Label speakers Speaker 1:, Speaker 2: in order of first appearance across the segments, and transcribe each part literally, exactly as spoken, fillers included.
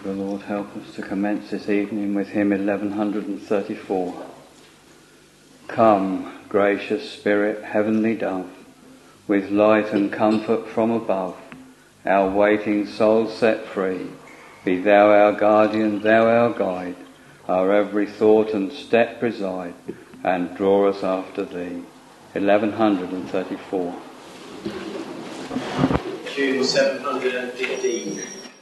Speaker 1: the Lord help us to commence this evening with hymn eleven thirty-four. Come, gracious Spirit, heavenly dove, with light and comfort from above, our waiting souls set free. Be thou our guardian, thou our guide, our every thought and step preside, and draw us after thee. eleven thirty-four.
Speaker 2: Tune seven hundred fifteen.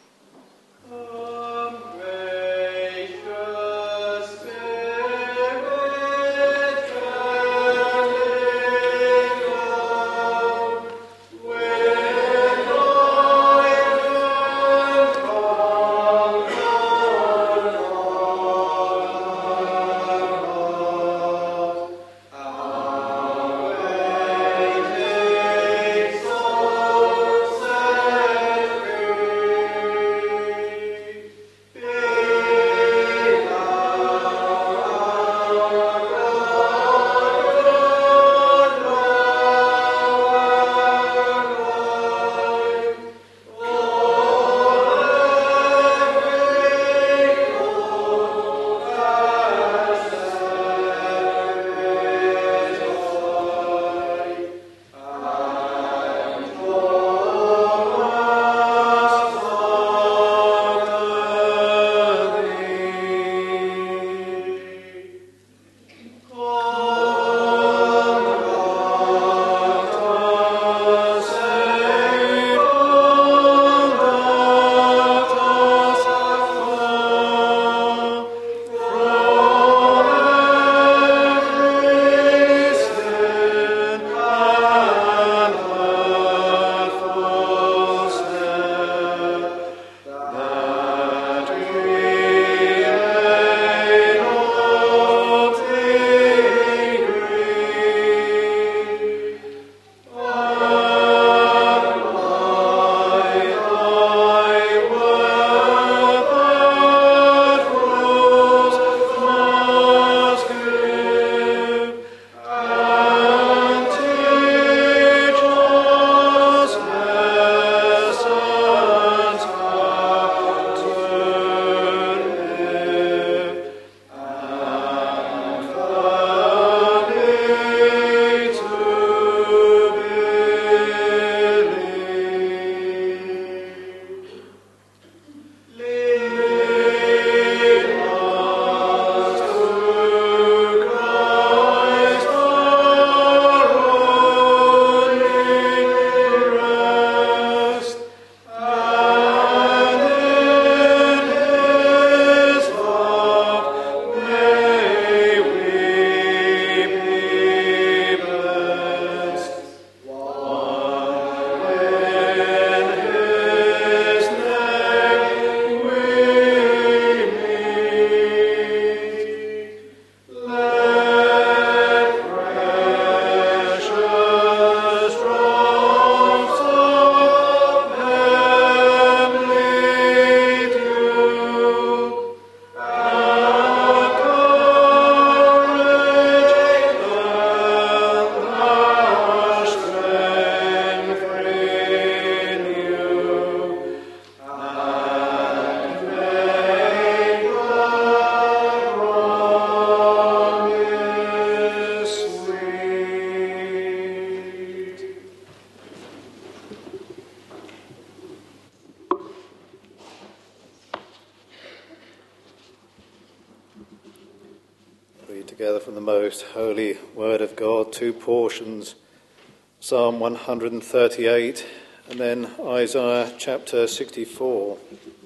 Speaker 3: Together from the most holy word of God, two portions, Psalm one thirty-eight and then Isaiah chapter sixty-four.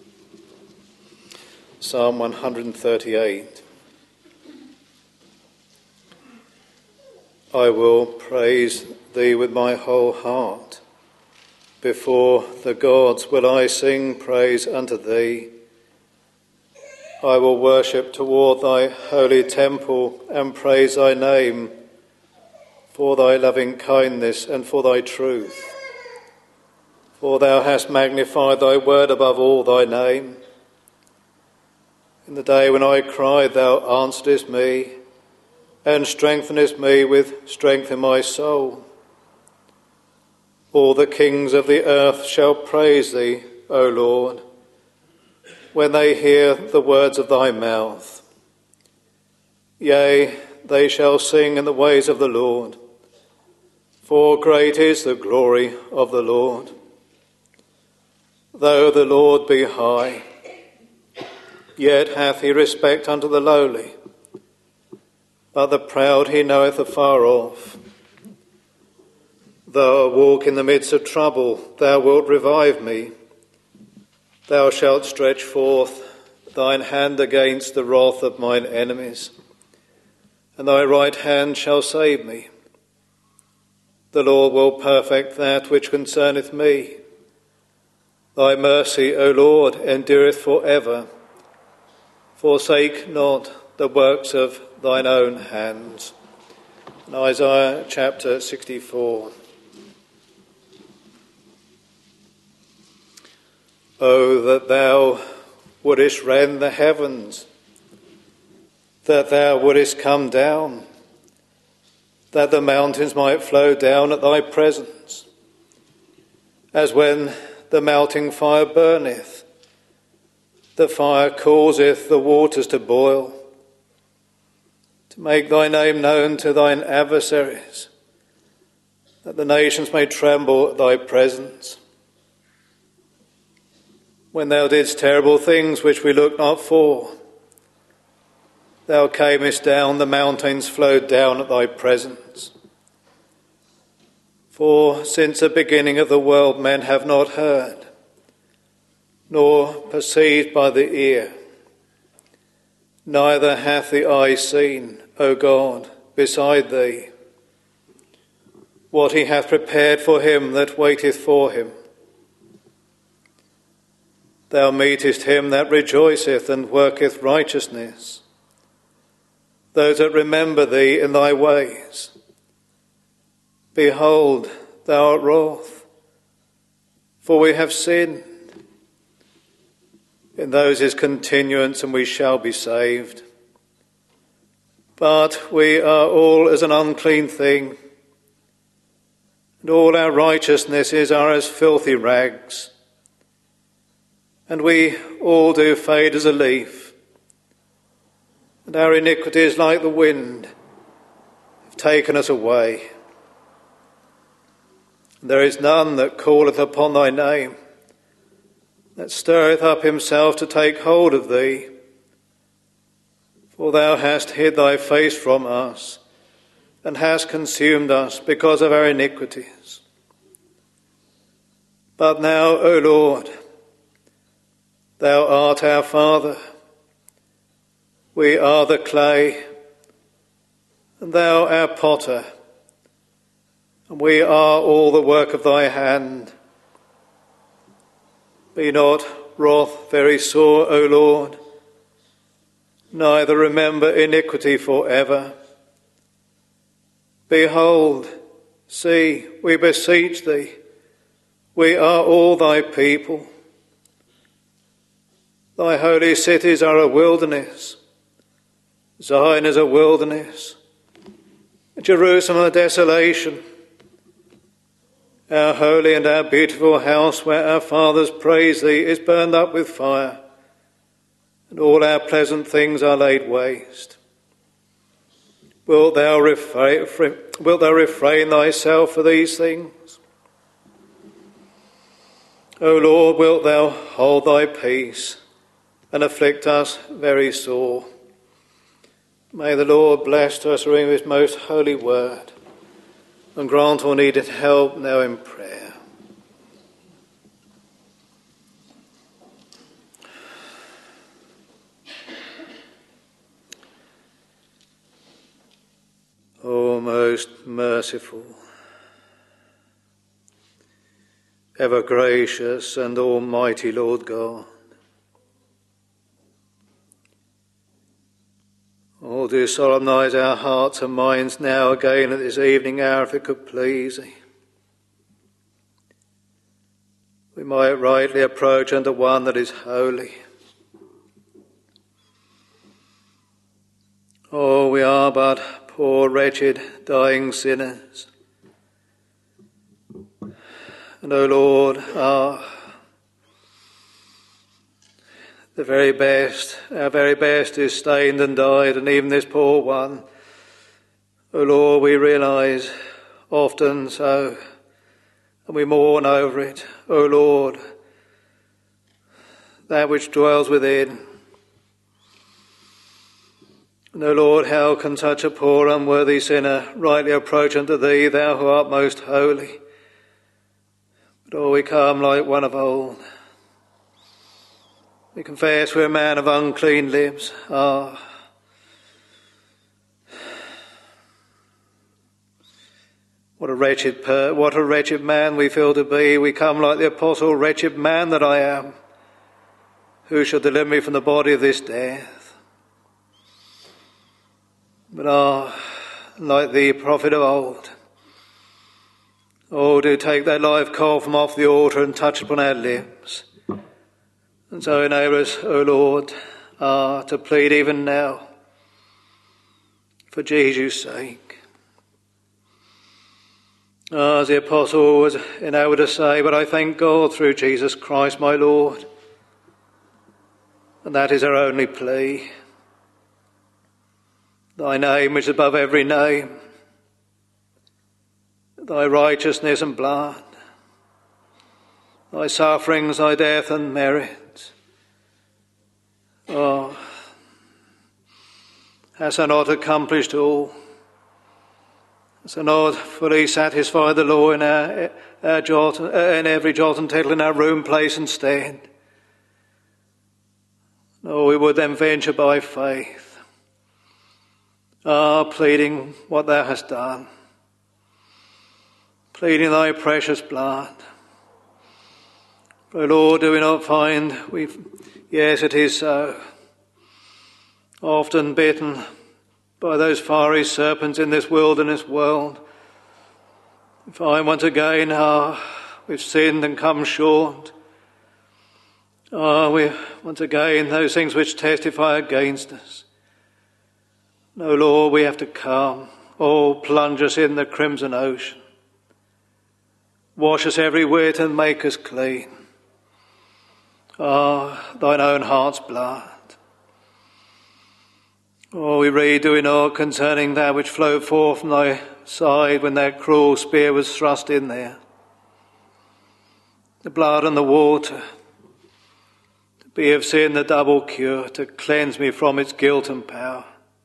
Speaker 3: Psalm one thirty-eight. I will praise thee with my whole heart. Before the gods will I sing praise unto thee. I will worship toward thy holy temple and praise thy name for thy loving kindness and for thy truth. For thou hast magnified thy word above all thy name. In the day when I cried, thou answeredst me, and strengthenest me with strength in my soul. All the kings of the earth shall praise thee, O Lord. when they hear the words of thy mouth. Yea, they shall sing in the ways of the Lord, for great is the glory of the Lord. Though the Lord be high, yet hath he respect unto the lowly, but the proud he knoweth afar off. Though I walk in the midst of trouble, thou wilt revive me. Thou shalt stretch forth thine hand against the wrath of mine enemies, and thy right hand shall save me. The Lord will perfect that which concerneth me. Thy mercy, O Lord, endureth for ever. Forsake not the works of thine own hands. In Isaiah chapter sixty-four. Oh, that thou wouldest rend the heavens, that thou wouldest come down, that the mountains might flow down at thy presence, as when the melting fire burneth, the fire causeth the waters to boil, to make thy name known to thine adversaries, that the nations may tremble at thy presence. When thou didst terrible things which we looked not for, thou camest down, the mountains flowed down at thy presence. For since the beginning of the world men have not heard, nor perceived by the ear, neither hath the eye seen, O God, beside thee, what he hath prepared for him that waiteth for him. Thou meetest him that rejoiceth and worketh righteousness, those that remember thee in thy ways. Behold, thou art wroth, for we have sinned. In those is continuance, and we shall be saved. But we are all as an unclean thing, and all our righteousnesses are as filthy rags. And we all do fade as a leaf, and our iniquities like the wind have taken us away. And there is none that calleth upon thy name, that stirreth up himself to take hold of thee. For thou hast hid thy face from us, and hast consumed us because of our iniquities. But now, O Lord, thou art our Father. We are the clay, and thou our potter, and we are all the work of thy hand. Be not wrath very sore, O Lord, neither remember iniquity for ever. Behold, see, we beseech thee, we are all thy people. Thy holy cities are a wilderness. Zion is a wilderness. Jerusalem a desolation. Our holy and our beautiful house where our fathers praise thee is burned up with fire, and all our pleasant things are laid waste. Wilt thou refrain, wilt thou refrain thyself for these things? O Lord, wilt thou hold thy peace and afflict us very sore? May the Lord bless to us the reading of his most holy word, and grant all needed help now in prayer. O most merciful, ever gracious and almighty Lord God, oh, do solemnise our hearts and minds now again at this evening hour, if it could please thee. We might rightly approach unto one that is holy. Oh, we are but poor, wretched, dying sinners. And, O Lord, ah, the very best, our very best is stained and dyed, and even this poor one, O Lord, we realise often so, and we mourn over it. O Lord, that which dwells within. And O Lord, how can such a poor unworthy sinner rightly approach unto thee, thou who art most holy? But oh, we come like one of old. We confess we're a man of unclean lips. Ah, what a wretched per- what a wretched man we feel to be. We come like the apostle, wretched man that I am. Who shall deliver me from the body of this death? But ah, like the prophet of old, oh, do take that live coal from off the altar and touch upon our lips. And so enable us, O Lord, ah, to plead even now for Jesus' sake. Ah, as the apostle was enabled to say, but I thank God through Jesus Christ my Lord. And that is our only plea. Thy name which is above every name, thy righteousness and blood, thy sufferings, thy death and merit. Oh, hast thou not accomplished all? Hast thou not fully satisfied the law in our, our jot, in every jot and tittle in our room, place and stead? Oh, we would then venture by faith, ah, pleading what thou hast done, pleading thy precious blood. For Lord, do we not find we've, yes, it is so, often bitten by those fiery serpents in this wilderness world. We find once again, ah, we've sinned and come short. Ah, we once again those things which testify against us. No, Lord, we have to come. Oh, plunge us in the crimson ocean. Wash us every whit and make us clean. Ah, thine own heart's blood. Oh, we read, do we know, concerning that which flowed forth from thy side when that cruel spear was thrust in there. The blood and the water, to be of sin the double cure, to cleanse me from its guilt and power.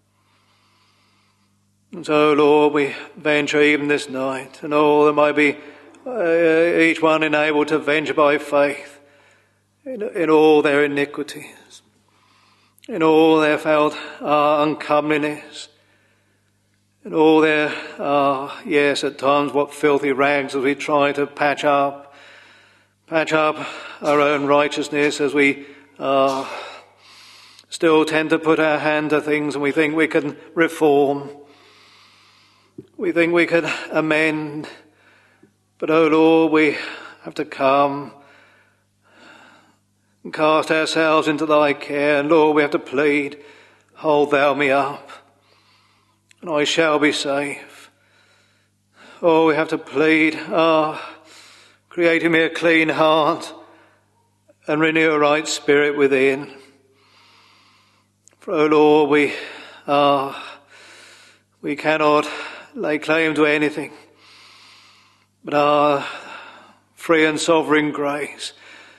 Speaker 3: And so, Lord, we venture even this night, and all that might be uh, each one enabled to venture by faith in, in all their iniquities, in all their felt uh, uncomeliness, in all their, uh, yes, at times what filthy rags as we try to patch up, patch up our own righteousness, as we uh, still tend to put our hand to things and we think we can reform. We think we can amend. But, oh Lord, we have to come and cast ourselves into thy care. And Lord, we have to plead, hold thou me up, and I shall be safe. Oh, we have to plead, ah, create in me a clean heart and renew a right spirit within. For, oh Lord, we, ah, we cannot lay claim to anything but our free and sovereign grace.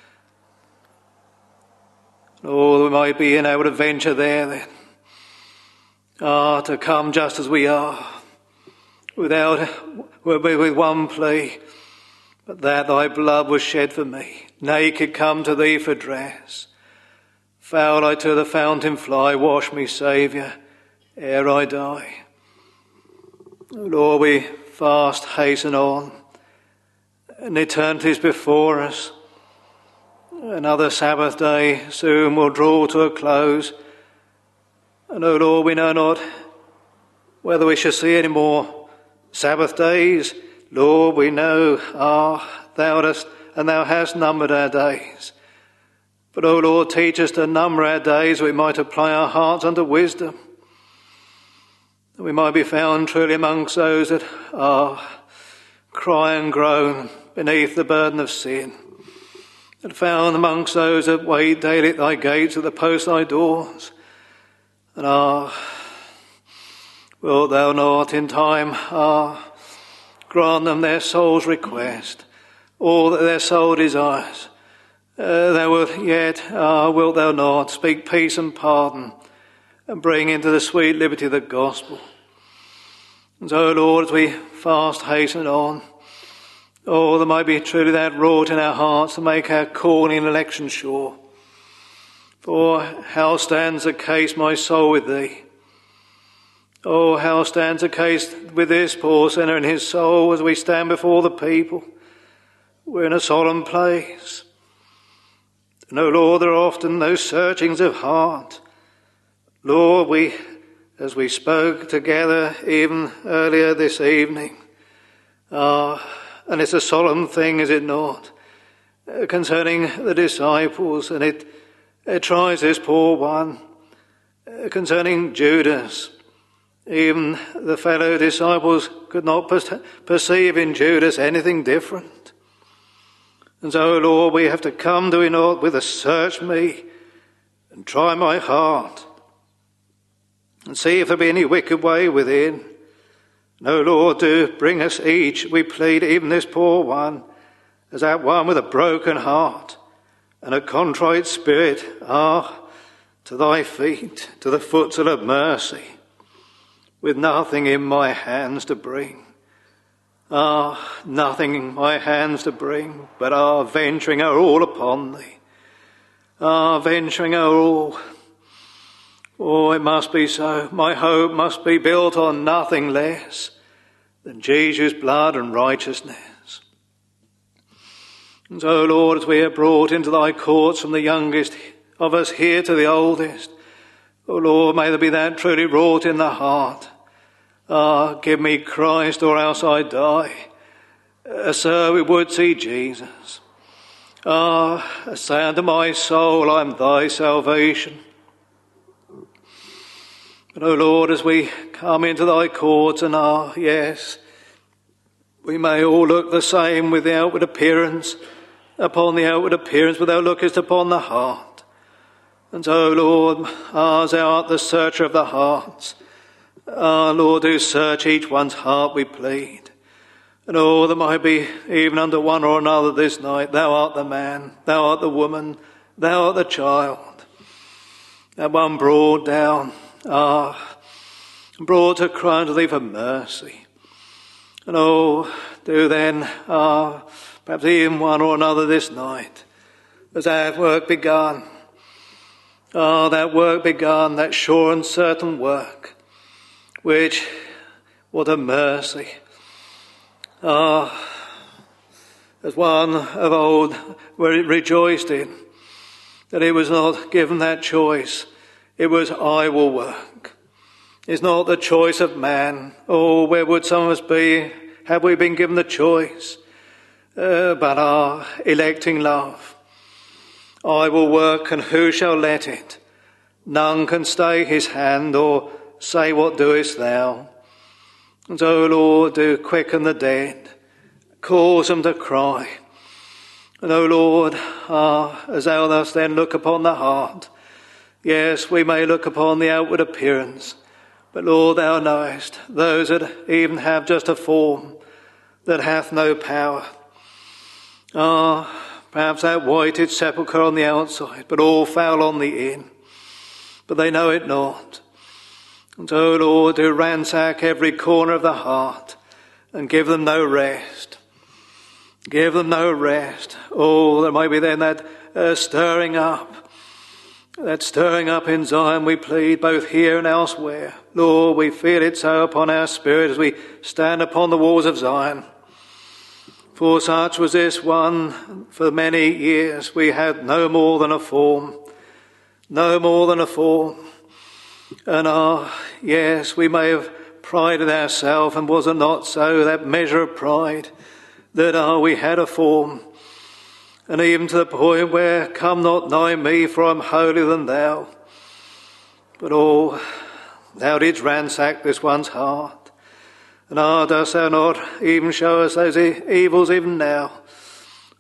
Speaker 3: Oh, we might be able to venture there then. Ah, to come just as we are, without, with one plea, but that thy blood was shed for me. Naked come to thee for dress. Foul I to the fountain fly, wash me, Saviour, ere I die. Lord, we fast hasten on, and eternity's before us. Another Sabbath day soon will draw to a close. And, O Lord, we know not whether we shall see any more Sabbath days. Lord, we know, ah, thou dost, and thou hast numbered our days. But, O Lord, teach us to number our days, that we might apply our hearts unto wisdom, that we might be found truly amongst those that are cry and groan beneath the burden of sin. and found amongst those that wait daily at thy gates, at the post thy doors. And ah, wilt thou not in time ah, grant them their soul's request, all that their soul desires? Uh, thou wilt yet, ah, wilt thou not speak peace and pardon, and bring into the sweet liberty of the gospel? And so, Lord, as we fast hasten on, oh, there might be truly that wrought in our hearts to make our calling and election sure. For how stands the case, my soul, with thee? Oh, how stands the case with this poor sinner and his soul as we stand before the people? We're in a solemn place. And, oh, Lord, there are often those searchings of heart. Lord, we, as we spoke together even earlier this evening, ah, and it's a solemn thing, is it not, uh, concerning the disciples, and it, it tries this poor one, uh, concerning Judas. Even the fellow disciples could not per- perceive in Judas anything different. And so, Lord, we have to come to you, Lord, with a search me and try my heart and see if there be any wicked way within. No, Lord, do bring us each, we plead, even this poor one, as that one with a broken heart and a contrite spirit, ah, to thy feet, to the footstool of mercy, with nothing in my hands to bring. Ah, nothing in my hands to bring, but ah, venturing our all upon thee. Ah, venturing our all. Oh, it must be so. My hope must be built on nothing less than Jesus' blood and righteousness. And so, Lord, as we are brought into thy courts from the youngest of us here to the oldest, oh, Lord, may there be that truly wrought in the heart. Ah, give me Christ or else I die. Uh, sir, we would see Jesus. Ah, say unto my soul, I am thy salvation. But, O Lord, as we come into thy courts, and ah, yes, we may all look the same with the outward appearance, upon the outward appearance, but thou lookest upon the heart. And so, Lord, ah, as thou art the searcher of the hearts, ah, Lord, do search each one's heart, we plead. And oh, there might be even unto one or another this night, thou art the man, thou art the woman, thou art the child. That one brought down, ah, brought to cry unto thee for mercy. And oh, do then, ah, perhaps even one or another this night, as that work begun, ah, that work begun, that sure and certain work, which, what a mercy. Ah, as one of old rejoiced in, that he was not given that choice. It was, I will work. It's not the choice of man. Oh, where would some of us be had we been given the choice? Uh, but our electing love. I will work, and who shall let it? None can stay his hand or say, what doest thou? And so, Lord, do quicken the dead, cause them to cry. And, O Lord, ah, as thou dost then look upon the heart, yes, we may look upon the outward appearance, but, Lord, thou knowest those that even have just a form that hath no power. Ah, perhaps that whited sepulchre on the outside, but all foul on the in. But they know it not. And so, Lord, do ransack every corner of the heart and give them no rest. Give them no rest. Oh, there might be then that uh, stirring up, that stirring up in Zion we plead, both here and elsewhere. Lord, we feel it so upon our spirit as we stand upon the walls of Zion. For such was this one, for many years we had no more than a form, no more than a form. And ah, yes, we may have prided ourselves, and was it not so, that measure of pride, that ah, we had a form, and even to the point where, come not nigh me, for I am holier than thou. But oh, thou didst ransack this one's heart, and ah, dost thou not even show us those e- evils even now?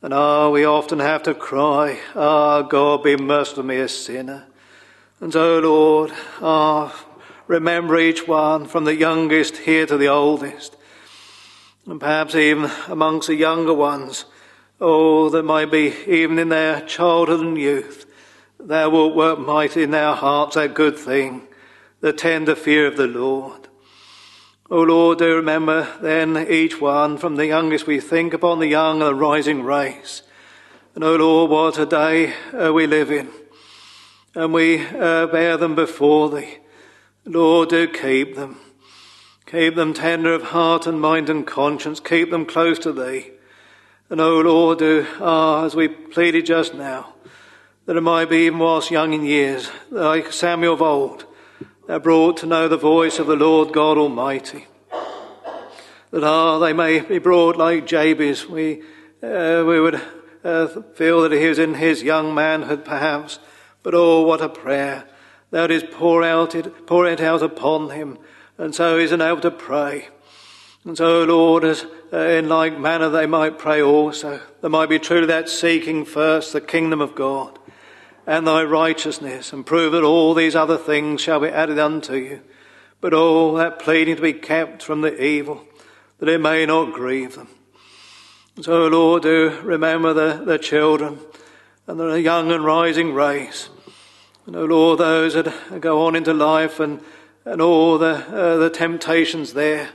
Speaker 3: And ah, we often have to cry, ah, God, be merciful to me, a sinner. And oh Lord, ah, remember each one from the youngest here to the oldest. And perhaps even amongst the younger ones, oh, that might be even in their childhood and youth, thou wilt work mighty in their hearts that good thing, the tender fear of the Lord. O Lord, do remember then each one, from the youngest we think upon the young and the rising race. And O Lord, what a day uh, we live in. And we uh, bear them before thee. Lord, do keep them. Keep them tender of heart and mind and conscience. Keep them close to thee. And O Lord, do, ah, as we pleaded just now, that it might be even whilst young in years, like Samuel of old, they're brought to know the voice of the Lord God Almighty. That ah, they may be brought like Jabez. We uh, we would uh, feel that he was in his young manhood perhaps. But oh, what a prayer. Thou didst pour, out it, pour it out upon him. And so he's able to pray. And so, Lord, as uh, in like manner they might pray also. There might be truly that seeking first the kingdom of God and thy righteousness, and prove that all these other things shall be added unto you. But all that pleading to be kept from the evil, that it may not grieve them. So, Lord, do remember the, the children and the young and rising race. And, oh Lord, those that go on into life and, and all the, uh, the temptations there.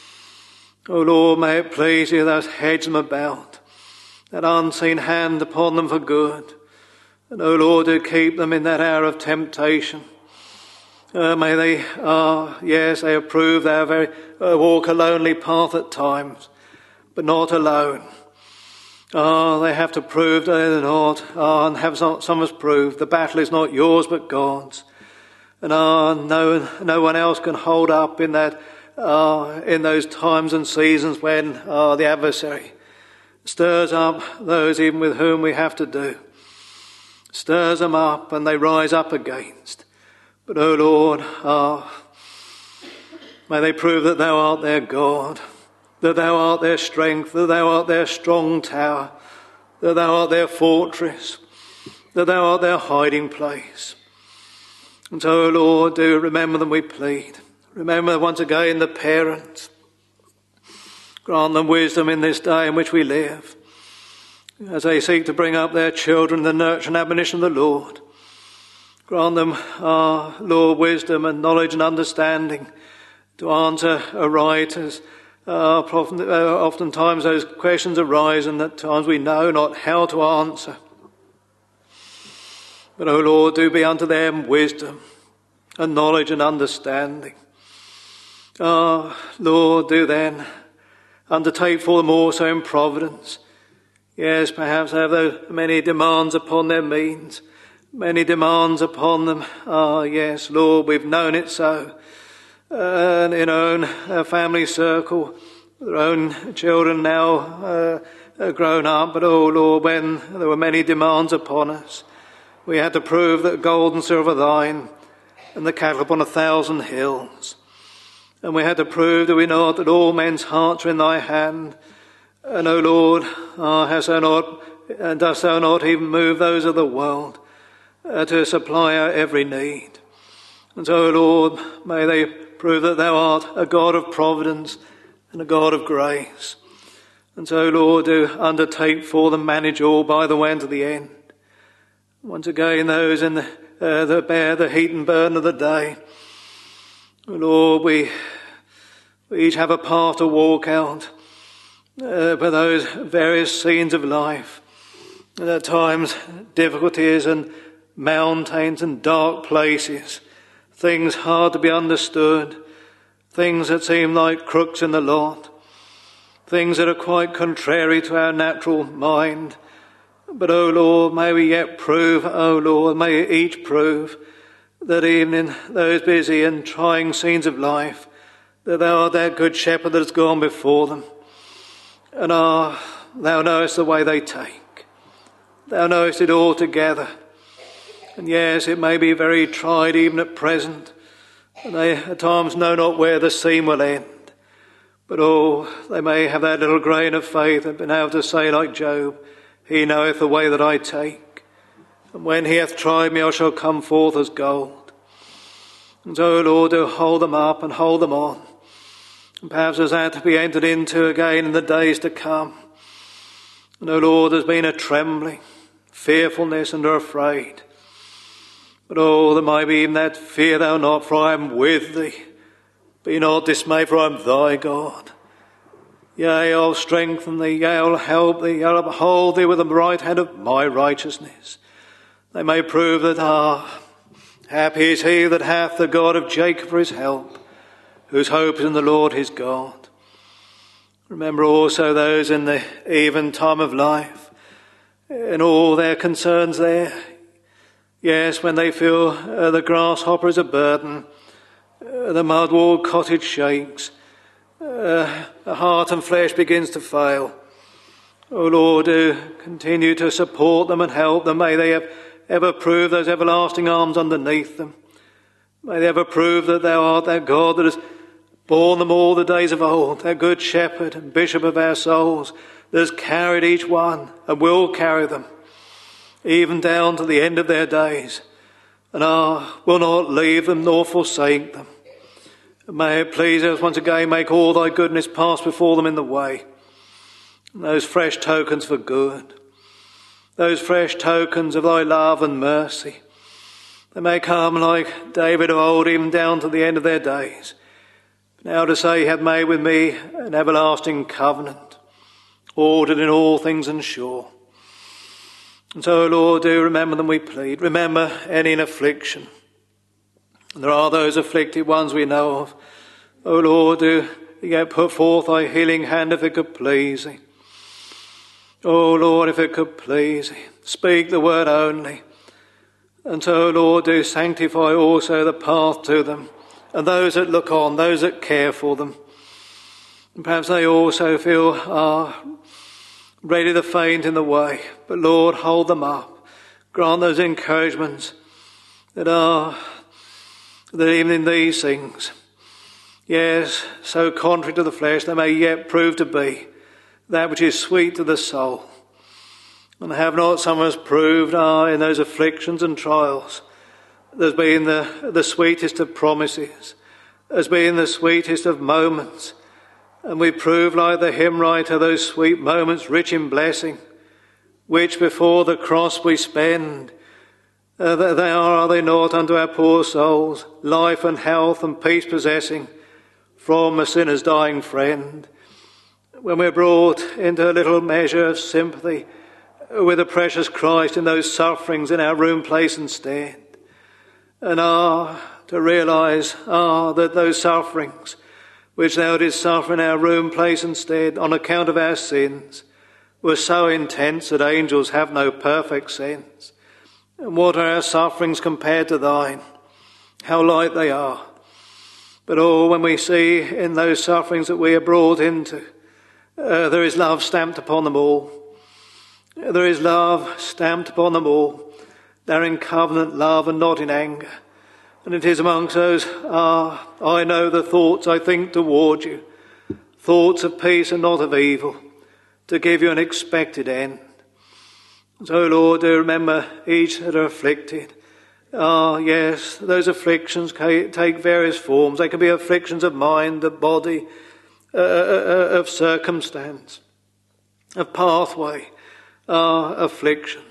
Speaker 3: Oh Lord, may it please you thou hedge them about, that unseen hand upon them for good. And, O Lord, do keep them in that hour of temptation. Uh, may they, ah, uh, yes, they approve their very, uh, walk a lonely path at times, but not alone. Ah, uh, they have to prove that they're not, ah, uh, and have some, some has proved the battle is not yours but God's. And ah, uh, no, no one else can hold up in that, ah, uh, in those times and seasons when ah uh, the adversary stirs up those even with whom we have to do. Stirs them up and they rise up against. But, O Lord, ah, may they prove that thou art their God, that thou art their strength, that thou art their strong tower, that thou art their fortress, that thou art their hiding place. And so, O Lord, do remember them, we plead. Remember once again the parents. Grant them wisdom in this day in which we live, as they seek to bring up their children in the nurture and admonition of the Lord. Grant them, ah, Lord, wisdom and knowledge and understanding to answer aright, as uh, oftentimes those questions arise and at times we know not how to answer. But, O Lord, do be unto them wisdom and knowledge and understanding. Ah, Lord, do then undertake for them also in providence. Yes, perhaps have those many demands upon their means, many demands upon them. Ah, yes, Lord, we've known it so. Uh, in our own uh, family circle, their own children now uh, are grown up. But, oh Lord, when there were many demands upon us, we had to prove that gold and silver thine, and the cattle upon a thousand hills. And we had to prove, do we not, that all men's hearts are in thy hand. And, O Lord, ah, hast thou not, and dost thou not even move those of the world uh, to supply our every need? And so, O Lord, may they prove that thou art a God of providence and a God of grace. And so, Lord, do undertake for them, manage all by the way unto the end. Once again, those in the, uh, that bear the heat and burden of the day. O Lord, we, we each have a path to walk out. Uh, for those various scenes of life, and at times difficulties and mountains and dark places, things hard to be understood, things that seem like crooks in the lot, things that are quite contrary to our natural mind. But, O Lord, may we yet prove, O Lord, may each prove that even in those busy and trying scenes of life, that thou art that good shepherd that has gone before them. And ah, thou knowest the way they take. Thou knowest it altogether. And yes, it may be very tried even at present. And they at times know not where the seam will end. But oh, they may have that little grain of faith and been able to say like Job, he knoweth the way that I take. And when he hath tried me, I shall come forth as gold. And so, O Lord, do hold them up and hold them on. And perhaps there's that to be entered into again in the days to come. And, O Lord, there's been a trembling, fearfulness, and are afraid. But, oh, there might be even that fear thou not, for I am with thee. Be not dismayed, for I am thy God. Yea, I'll strengthen thee, yea, I'll help thee, I'll uphold thee with the right hand of my righteousness. They may prove that, ah, happy is he that hath the God of Jacob for his help, whose hope is in the Lord his God. Remember also those in the even time of life, in all their concerns there. Yes, when they feel uh, the grasshopper is a burden, uh, the mud-walled cottage shakes, uh, the heart and flesh begins to fail. O Lord, do continue to support them and help them. May they have ever prove those everlasting arms underneath them. May they ever prove that thou art that God that has borne them all the days of old, that good shepherd and bishop of our souls, that has carried each one and will carry them, even down to the end of their days, and ah, will not leave them nor forsake them. And may it please us once again make all thy goodness pass before them in the way, and those fresh tokens for good, those fresh tokens of thy love and mercy, they may come like David of old, even down to the end of their days. Now to say, he hath made with me an everlasting covenant, ordered in all things and sure. And so, Lord, do remember them, we plead. Remember any in affliction. And there are those afflicted ones we know of. O Lord, do yet put forth thy healing hand if it could please thee. O Lord, if it could please thee, speak the word only. And so, Lord, do sanctify also the path to them, and those that look on, those that care for them. And perhaps they also feel ah, ready to faint in the way. But Lord, hold them up. Grant those encouragements that are, that even in these things, yes, so contrary to the flesh, they may yet prove to be that which is sweet to the soul. And have not some of us proved, ah, in those afflictions and trials, there's been the, the sweetest of promises, there's been the sweetest of moments, and we prove like the hymn writer those sweet moments rich in blessing, which before the cross we spend. Uh, they are, are they not, unto our poor souls, life and health and peace possessing from a sinner's dying friend. When we're brought into a little measure of sympathy with the precious Christ in those sufferings in our room, place and stead, and ah, to realise, ah, that those sufferings which thou didst suffer in our room, place and stead on account of our sins were so intense that angels have no perfect sense. And what are our sufferings compared to thine? How light they are. But oh, when we see in those sufferings that we are brought into, uh, there is love stamped upon them all. There is love stamped upon them all. They're in covenant love and not in anger. And it is amongst those, ah, I know the thoughts I think toward you, thoughts of peace and not of evil, to give you an expected end. So, Lord, do remember each that are afflicted. Ah, yes, those afflictions take various forms. They can be afflictions of mind, of body, uh, uh, of circumstance, of pathway, ah, afflictions.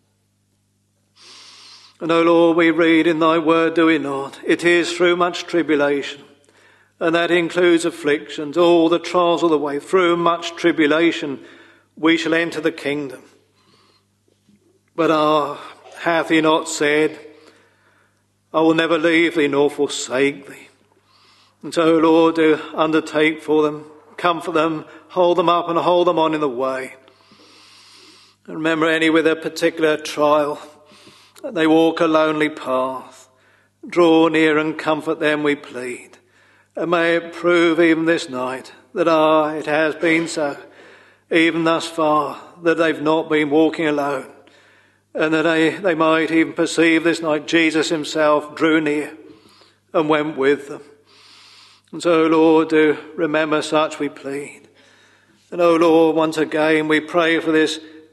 Speaker 3: And, O Lord, we read in thy word, do we not? It is through much tribulation, and that includes afflictions, all the trials of the way. Through much tribulation we shall enter the kingdom. But ah, hath he not said, I will never leave thee nor forsake thee? And so, Lord, do undertake for them, comfort them, hold them up and hold them on in the way. And remember any with a particular trial, they walk a lonely path. Draw near and comfort them, we plead. And may it prove even this night that, ah, it has been so, even thus far, that they've not been walking alone. And that they, they might even perceive this night Jesus himself drew near and went with them. And so, Lord, do remember such, we plead. And, oh Lord, once again we pray for this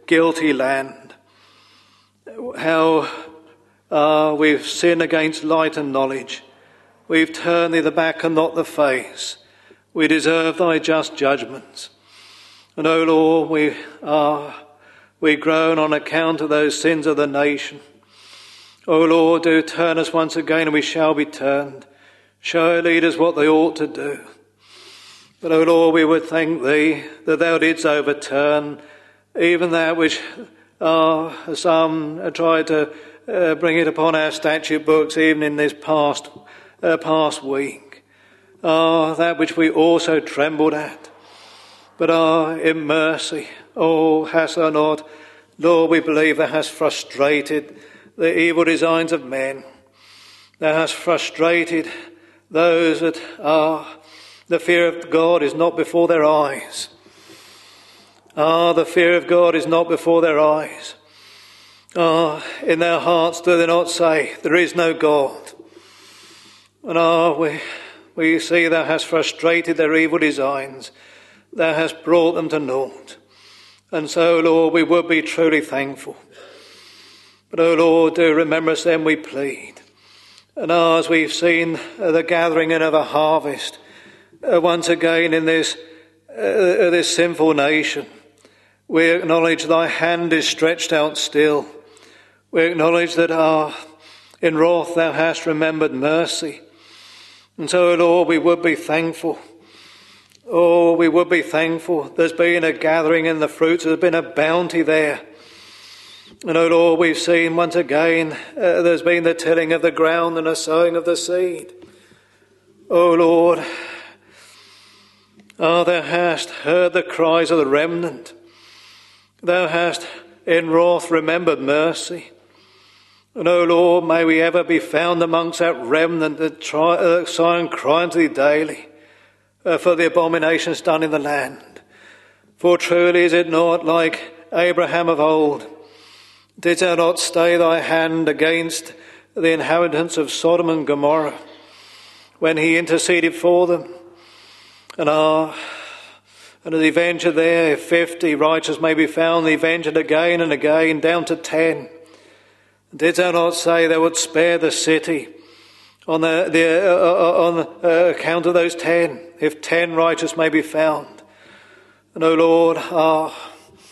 Speaker 3: guilty land. How uh, we've sinned against light and knowledge. We've turned thee the back and not the face. We deserve thy just judgments. And, O Lord, we are, we groan on account of those sins of the nation. O Lord, do turn us once again, and we shall be turned. Show our leaders what they ought to do. But, O Lord, we would thank thee that thou didst overturn even that which uh, some tried to uh, bring it upon our statute books, even in this past uh, past week. Ah, uh, that which we also trembled at. But ah, uh, in mercy, oh, hast thou not, Lord, we believe thou hast frustrated the evil designs of men. Thou hast frustrated those that are, the fear of God is not before their eyes. Ah, the fear of God is not before their eyes. Ah, in their hearts do they not say, there is no God. And ah, we, we see thou hast frustrated their evil designs. Thou hast brought them to naught. And so, Lord, we would be truly thankful. But, O Lord, do remember us then, we plead. And ah, as we've seen uh, the gathering in of a harvest, uh, once again in this, uh, this sinful nation, we acknowledge thy hand is stretched out still. We acknowledge that ah, in wrath thou hast remembered mercy. And so, Lord, we would be thankful. Oh, we would be thankful. There's been a gathering in the fruits. There's been a bounty there. And, oh, Lord, we've seen once again uh, there's been the tilling of the ground and a sowing of the seed. Oh, Lord, ah, thou hast heard the cries of the remnant. Thou hast in wrath remembered mercy. And, O Lord, may we ever be found amongst that remnant that try, uh, sigh and cry unto thee daily uh, for the abominations done in the land. For truly is it not like Abraham of old? Didst thou not stay thy hand against the inhabitants of Sodom and Gomorrah when he interceded for them? And ah, and the avenger there, if fifty righteous may be found, the avenged again and again, down to ten. Didst thou not say thou wouldst spare the city on the, the uh, on the, uh, account of those ten, if ten righteous may be found? And, O Lord, ah,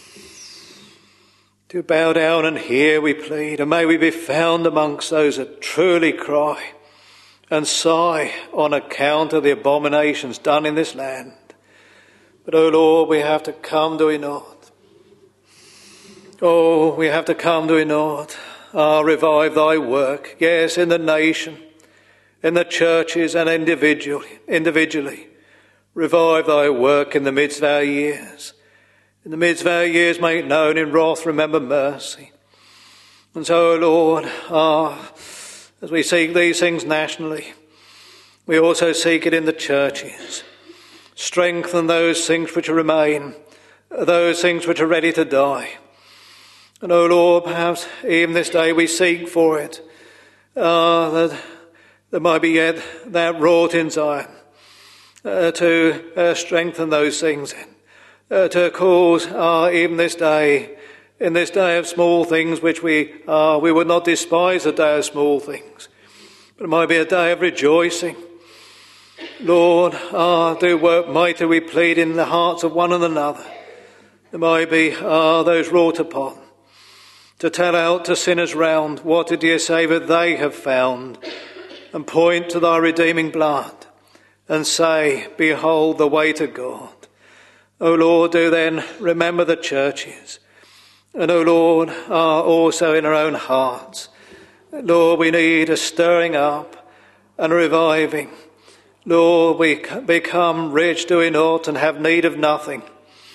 Speaker 3: do bow down and hear, we plead, and may we be found amongst those that truly cry and sigh on account of the abominations done in this land. But, O Lord, we have to come, do we not? Oh, we have to come, do we not? Ah, revive thy work, yes, in the nation, in the churches and individually, individually. Revive thy work in the midst of our years. In the midst of our years, make known in wrath, remember mercy. And so, O Lord, ah, as we seek these things nationally, we also seek it in the churches. Strengthen those things which remain, those things which are ready to die. And, O Lord, perhaps even this day we seek for it, uh, that there might be yet that wrought in Zion, uh, to uh, strengthen those things, uh, to cause uh, even this day, in this day of small things, which we uh, we would not despise the day of small things, but it might be a day of rejoicing. Lord, uh, do work mighty, we plead, in the hearts of one and another. There might be uh, those wrought upon, to tell out to sinners round what a dear Saviour they have found, and point to thy redeeming blood, and say, behold the way to God. O Lord, do then remember the churches, and O Lord, uh, also in our own hearts. Lord, we need a stirring up and a reviving. Lord, we become rich, do we not, and have need of nothing.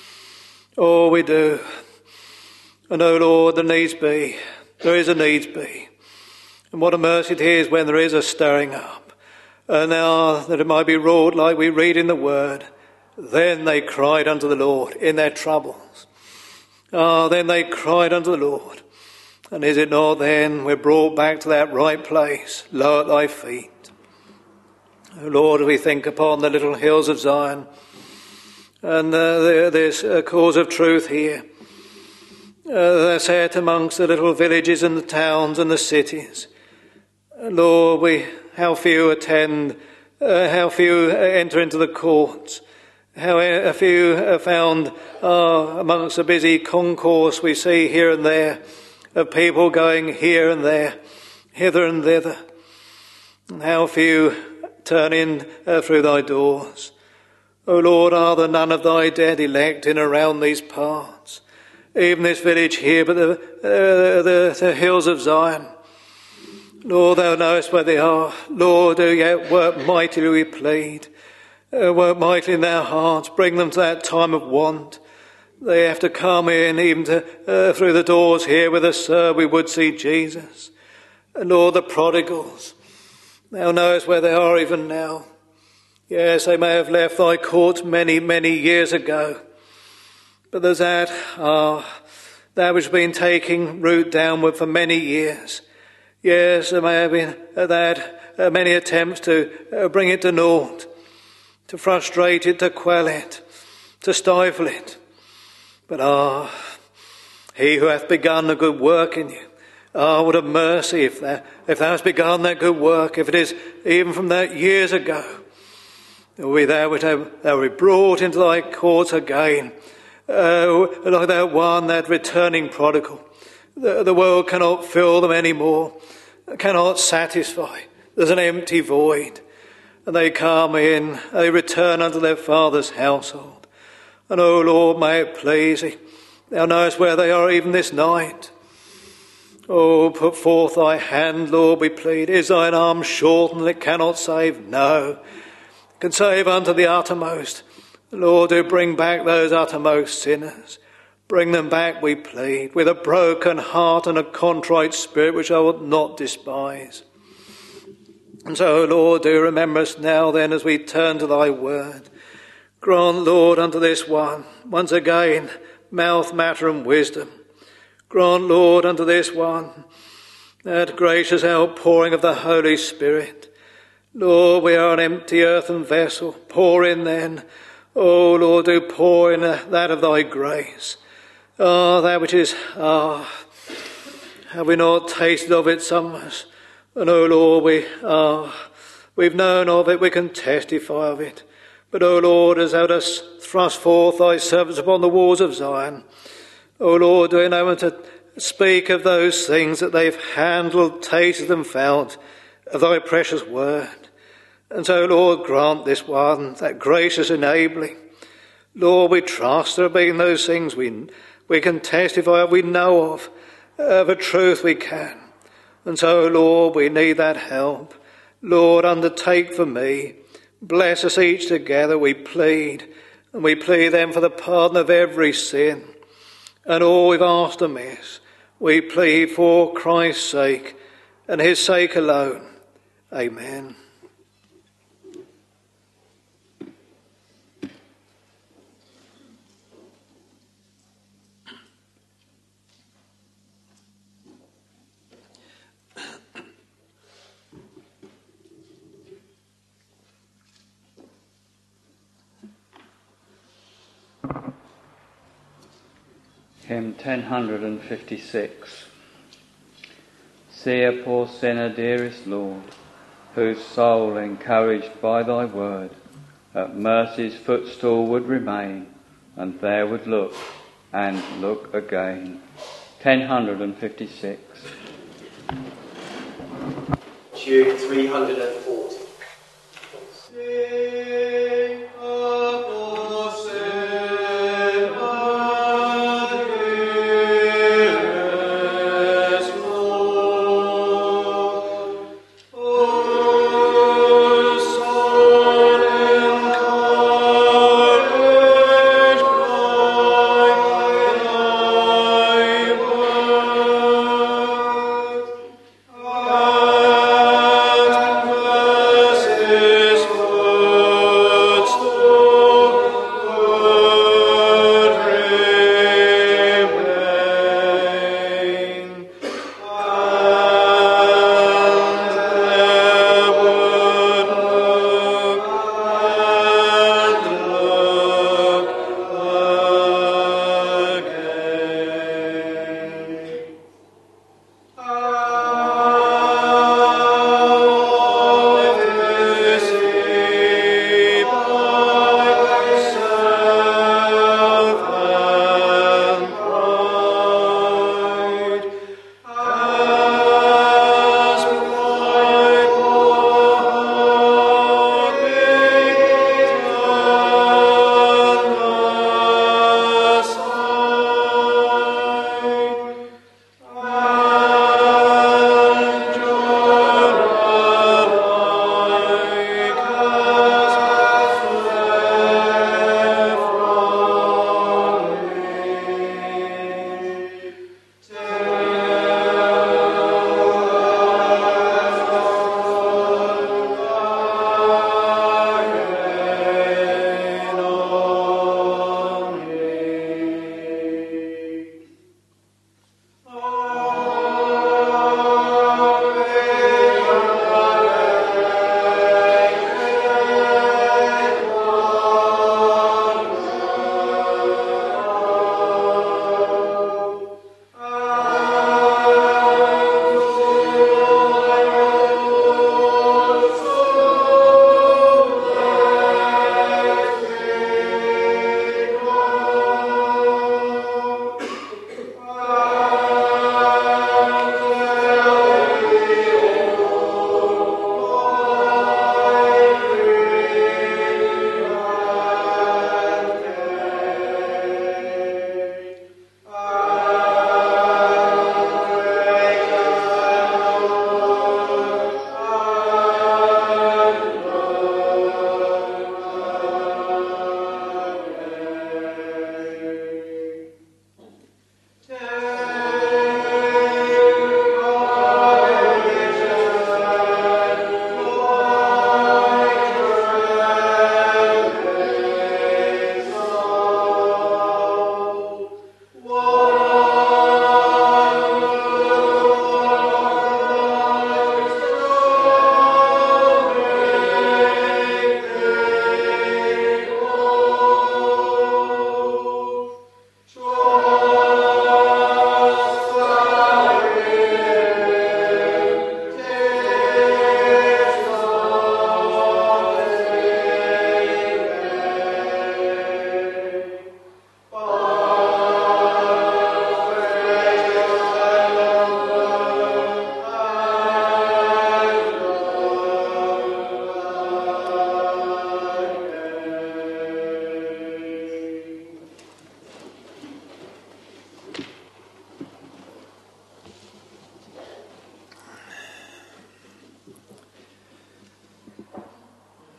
Speaker 3: Oh, we do. And, O Lord, there needs be, there is a needs be. And what a mercy it is when there is a stirring up. And now that it might be wrought like we read in the Word, then they cried unto the Lord in their troubles. Ah, then they cried unto the Lord. And is it not then we're brought back to that right place, low at thy feet? O Lord, we think upon the little hills of Zion, and uh, this uh, cause of truth here. Uh, they're set amongst the little villages and the towns and the cities. Lord, we how few attend, uh, how few enter into the courts, how a few are found uh, amongst the busy concourse we see here and there of people going here and there, hither and thither, and how few turn in uh, through thy doors. O Lord, are there none of thy dead elect in around these parts, even this village here, but the, uh, the, the hills of Zion? Lord, thou knowest where they are. Lord, do yet work mightily, we plead. Uh, work mightily in their hearts. Bring them to that time of want. They have to come in even to, uh, through the doors here with us, sir, we would see Jesus. And Lord, the prodigals, thou knowest where they are even now. Yes, they may have left thy courts many, many years ago. But there's that, ah, that which has been taking root downward for many years. Yes, there may have been uh, that, uh, many attempts to uh, bring it to naught, to frustrate it, to quell it, to stifle it. But ah, he who hath begun a good work in you, ah, what a mercy if thou, if thou hast begun that good work, if it is even from that years ago. We thou would have thou be brought into thy courts again, uh, like that one, that returning prodigal. The, the world cannot fill them anymore, cannot satisfy. There's an empty void. And they come in, they return unto their father's household. And, O Lord, may it please thee, thou knowest where they are even this night. Oh, put forth thy hand, Lord, we plead. Is thine arm shortened that it cannot save? No. It can save unto the uttermost. Lord, do bring back those uttermost sinners. Bring them back, we plead, with a broken heart and a contrite spirit which I will not despise. And so, Lord, do remember us now then as we turn to thy word. Grant, Lord, unto this one, once again, mouth, matter and wisdom. Grant, Lord, unto this one, that gracious outpouring of the Holy Spirit. Lord, we are an empty earthen vessel. Pour in then. Oh, Lord, do pour in that of thy grace. Ah, that which is, ah, have we not tasted of it, some of us? And, oh, Lord, we, ah, we've known of it, we can testify of it. But, O Lord, as thou dost thrust forth thy servants upon the walls of Zion, O Lord, do enable them to speak of those things that they've handled, tasted and felt of thy precious word. And so, Lord, grant this one, that gracious enabling. Lord, we trust there have been those things we, we can testify of, we know of, of a truth we can. And so, Lord, we need that help. Lord, undertake for me. Bless us each together, we plead. And we plead then for the pardon of every sin. And all we've asked amiss, we plead for Christ's sake and his sake alone. Amen.
Speaker 1: Hymn ten fifty-six. See a poor sinner, dearest Lord, whose soul, encouraged by thy word, at mercy's footstool would remain, and there would look, and look again. ten fifty-six.
Speaker 2: Jude three hundred forty.
Speaker 3: Sing a poor sinner, dearest Lord, whose soul encouraged by thy word, at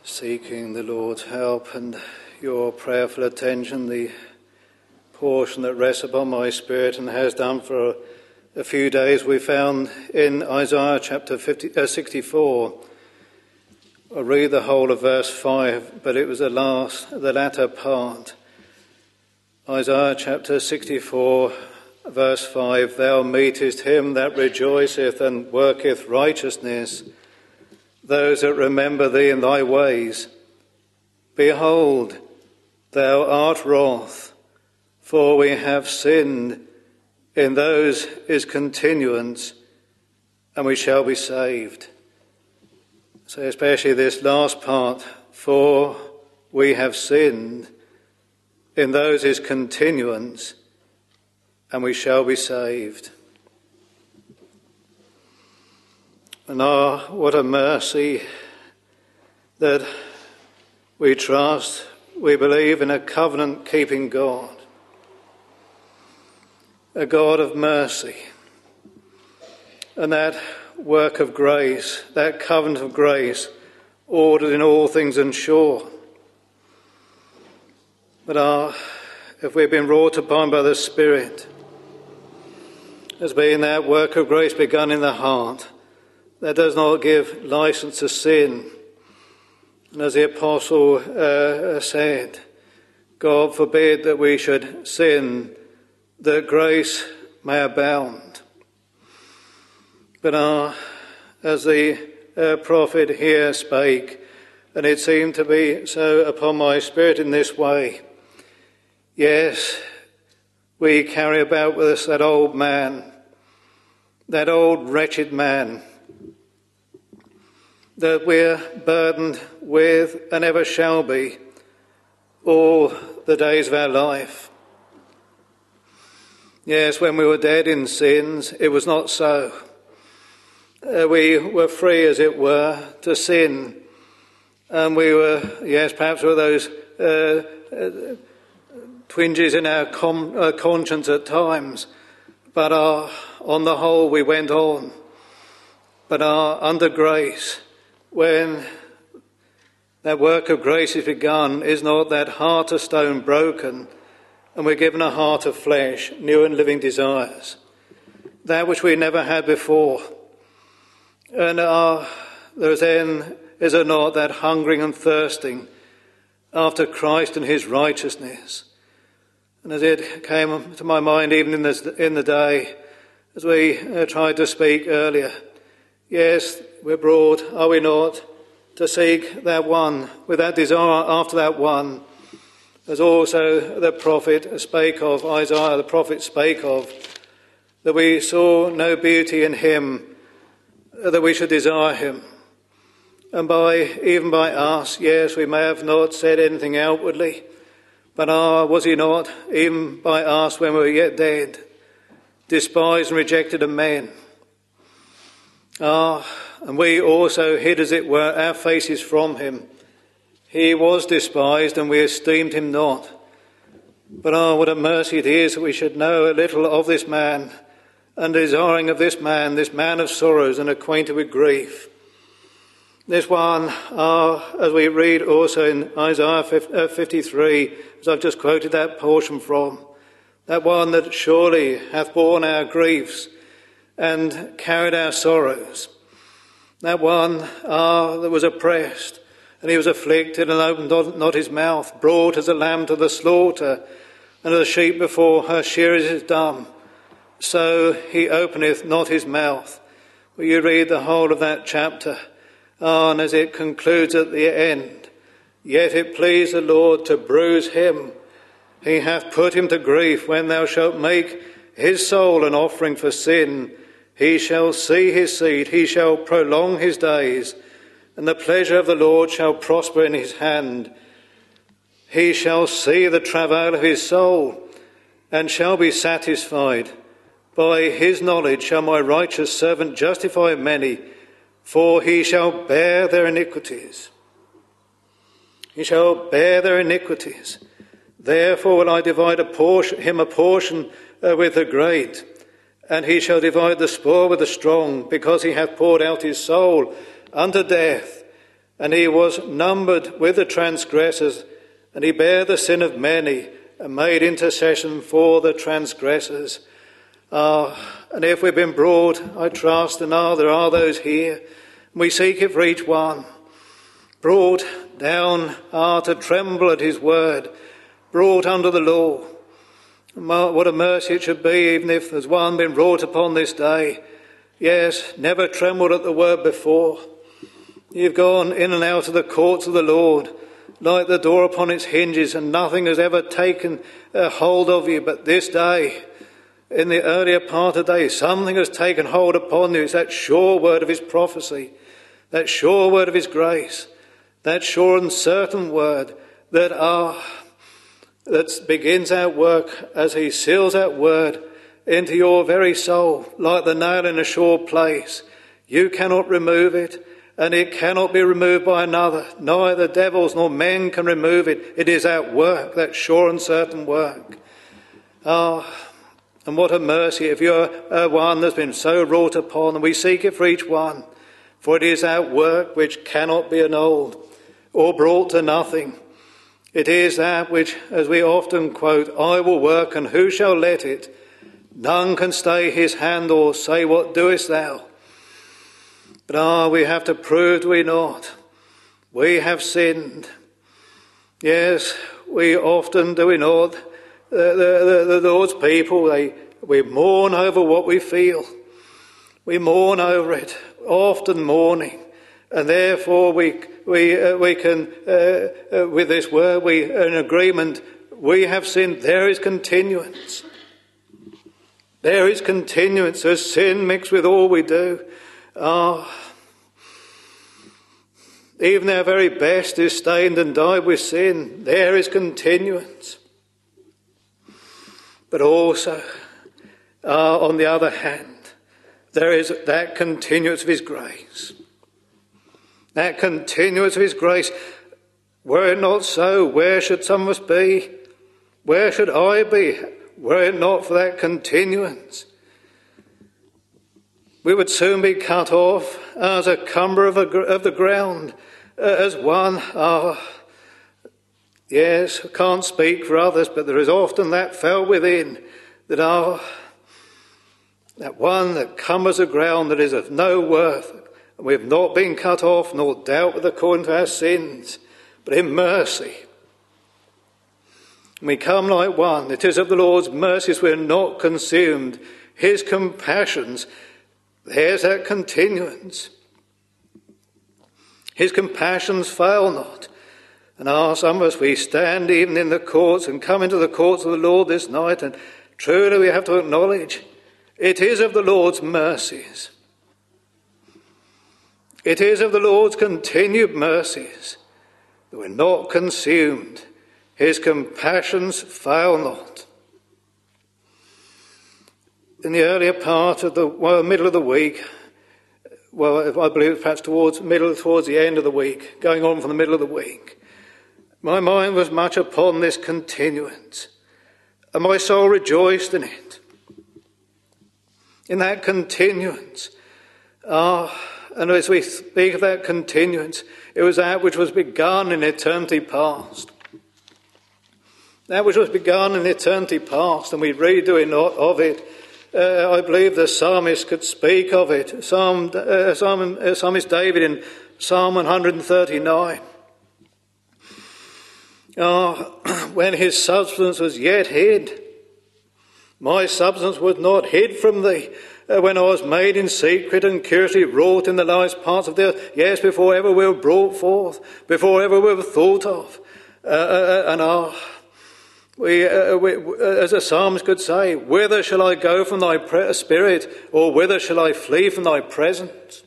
Speaker 3: seeking the Lord's help and your prayerful attention, the portion that rests upon my spirit and has done for a, a few days, we found in Isaiah chapter fifty, uh, sixty-four. I'll read the whole of verse five, but it was the last, the latter part. Isaiah chapter sixty-four, verse five, Thou meetest him that rejoiceth and worketh righteousness, those that remember thee in thy ways. Behold, thou art wroth, for we have sinned. In those is continuance, and we shall be saved. So especially this last part, for we have sinned. In those is continuance, and we shall be saved. And ah, what a mercy that we trust, we believe in a covenant-keeping God, a God of mercy, and that work of grace, that covenant of grace, ordered in all things and sure. But ah, if we've been wrought upon by the Spirit, as being that work of grace begun in the heart, that does not give license to sin. And as the Apostle uh, said, God forbid that we should sin, that grace may abound. But uh, as the uh, prophet here spake, and it seemed to be so upon my spirit in this way, yes, we carry about with us that old man, that old wretched man, that we're burdened with and ever shall be all the days of our life. Yes, when we were dead in sins, it was not so. Uh, we were free, as it were, to sin. And we were, yes, perhaps with those uh, uh, twinges in our com- uh, conscience at times. But uh, on the whole, we went on. But uh, under grace, when that work of grace is begun, is not that heart of stone broken, and we're given a heart of flesh, new and living desires, that which we never had before. And uh, there then is it not that hungering and thirsting after Christ and his righteousness. And as it came to my mind even in, this, in the day, as we uh, tried to speak earlier, yes, we're brought, are we not, to seek that one, with that desire after that one, as also the prophet spake of, Isaiah the prophet spake of, that we saw no beauty in him, that we should desire him. And by, even by us, yes, we may have not said anything outwardly, but ah, was he not, even by us when we were yet dead, despised and rejected of men? Ah, and we also hid, as it were, our faces from him. He was despised, and we esteemed him not. But ah, what a mercy it is that we should know a little of this man, and desiring of this man, this man of sorrows and acquainted with grief. This one, ah, as we read also in Isaiah fifty-three, as I've just quoted that portion from, that one that surely hath borne our griefs and carried our sorrows. That one, ah, that was oppressed, and he was afflicted and opened not, not his mouth, brought as a lamb to the slaughter, and as a sheep before her shearers is dumb, so he openeth not his mouth. Well, you read the whole of that chapter, ah, and as it concludes at the end, yet it pleased the Lord to bruise him. He hath put him to grief. When thou shalt make his soul an offering for sin, he shall see his seed, he shall prolong his days, and the pleasure of the Lord shall prosper in his hand. He shall see the travail of his soul, and shall be satisfied. By his knowledge shall my righteous servant justify many, for he shall bear their iniquities. He shall bear their iniquities. Therefore will I divide a portion, him a portion uh, with the great, and he shall divide the spoil with the strong, because he hath poured out his soul unto death, and he was numbered with the transgressors, and he bare the sin of many, and made intercession for the transgressors. Ah, and if we've been brought, I trust, and ah, there are those here, and we seek it for each one, brought down, ah, to tremble at his word, brought under the law. What a mercy it should be, even if there's one been brought upon this day. Yes, never trembled at the word before. You've gone in and out of the courts of the Lord, like the door upon its hinges, and nothing has ever taken a hold of you. But this day, in the earlier part of the day, something has taken hold upon you. It's that sure word of his prophecy, that sure word of his grace, that sure and certain word that ah, that begins our work as he seals that word into your very soul, like the nail in a sure place. You cannot remove it, and it cannot be removed by another. Neither devils nor men can remove it. It is at work, that sure and certain work. Ah, and what a mercy if you're uh, one that's been so wrought upon, and we seek it for each one. For it is that work which cannot be annulled or brought to nothing. It is that which, as we often quote, I will work, and who shall let it? None can stay his hand or say, what doest thou? But ah, we have to prove, do we not? We have sinned. Yes, we often, do we not? The, the, the, the Lord's people, they, we mourn over what we feel. We mourn over it, often mourning. And therefore we we uh, we can, uh, uh, with this word, we in agreement, we have sinned. There is continuance. There is continuance. There's sin mixed with all we do. Ah, even our very best is stained and dyed with sin. There is continuance. But also, uh, on the other hand, there is that continuance of his grace. That continuance of his grace. Were it not so, where should some of us be? Where should I be? Were it not for that continuance? We would soon be cut off as a cumber of, a, of the ground, uh, as one, uh, yes, I can't speak for others, but there is often that felt within, that are, that one that cumbers the ground, that is of no worth. We have not been cut off, nor dealt with according to our sins, but in mercy. We come like one. It is of the Lord's mercies we are not consumed. His compassions, there's that continuance. His compassions fail not. And ah, some of us, we stand even in the courts and come into the courts of the Lord this night, and truly we have to acknowledge it is of the Lord's mercies. It is of the Lord's continued mercies that we're not consumed. His compassions fail not. In the earlier part of the well, middle of the week, well, I believe perhaps towards middle, towards the end of the week, going on from the middle of the week, my mind was much upon this continuance, and my soul rejoiced in it. In that continuance, ah. And as we speak of that continuance, it was that which was begun in eternity past. That which was begun in eternity past, and we read of it. Uh, I believe the psalmist could speak of it. Psalm, uh, Psalm, uh, Psalmist David in Psalm one thirty-nine. Uh, when his substance was yet hid, my substance was not hid from thee. When I was made in secret and curiously wrought in the lowest parts of the earth. Yes, before ever we were brought forth, before ever we were thought of. Uh, uh, and ah, we, uh, we, as the psalmist could say, whither shall I go from thy pre- spirit, or whither shall I flee from thy presence?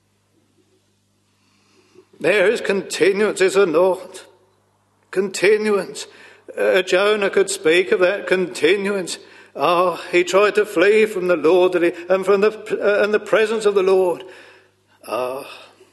Speaker 3: There is continuance, is there not? Continuance. Uh, Jonah could speak of that continuance. Ah, he tried to flee from the Lord and from the uh, and the presence of the Lord. Ah,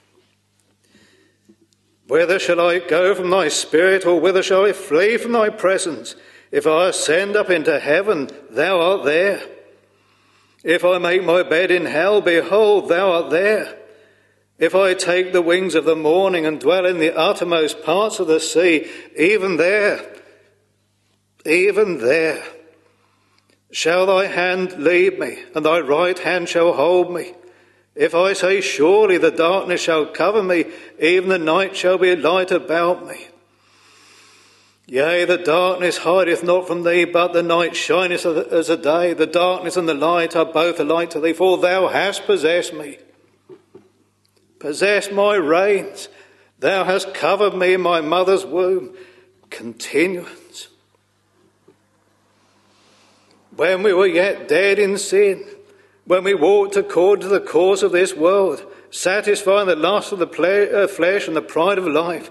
Speaker 3: whither shall I go from thy spirit, or whither shall I flee from thy presence? If I ascend up into heaven, thou art there. If I make my bed in hell, behold, thou art there. If I take the wings of the morning and dwell in the uttermost parts of the sea, even there, even there, shall thy hand lead me, and thy right hand shall hold me. If I say, surely the darkness shall cover me, even the night shall be light about me. Yea, the darkness hideth not from thee, but the night shineth as a day. The darkness and the light are both alike to thee, for thou hast possessed me. Possessed my reins. Thou hast covered me in my mother's womb. Continuance. When we were yet dead in sin, when we walked according to the course of this world, satisfying the lust of the ple- uh, flesh and the pride of life,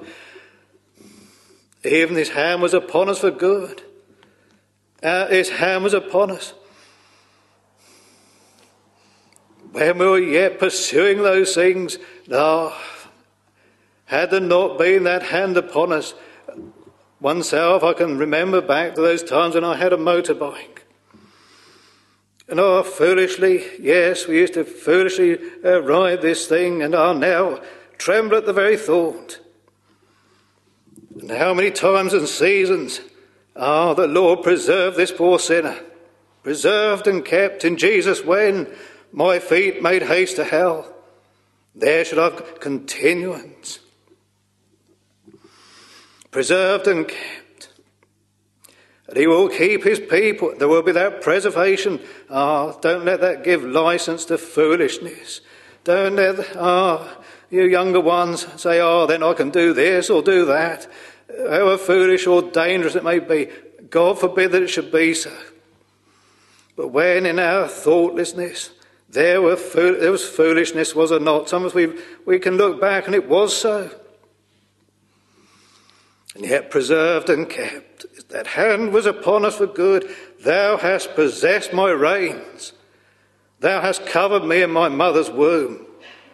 Speaker 3: even his hand was upon us for good. Uh, his hand was upon us. When we were yet pursuing those things, oh, had there not been that hand upon us, oneself, I can remember back to those times when I had a motorbike. And oh, foolishly, yes, we used to foolishly uh, ride this thing, and I now tremble at the very thought. And how many times and seasons, ah, oh, the Lord preserved this poor sinner, preserved and kept in Jesus when my feet made haste to hell. There should I have continuance. Preserved and kept. And he will keep his people. There will be that preservation. Ah, oh, don't let that give license to foolishness. Don't let, ah, oh, you younger ones say, oh, then I can do this or do that. However foolish or dangerous it may be, God forbid that it should be so. But when in our thoughtlessness there were fool- there was foolishness, was it not? Some of us, we, we can look back and it was so. And yet preserved and kept. That hand was upon us for good. Thou hast possessed my reins. Thou hast covered me in my mother's womb.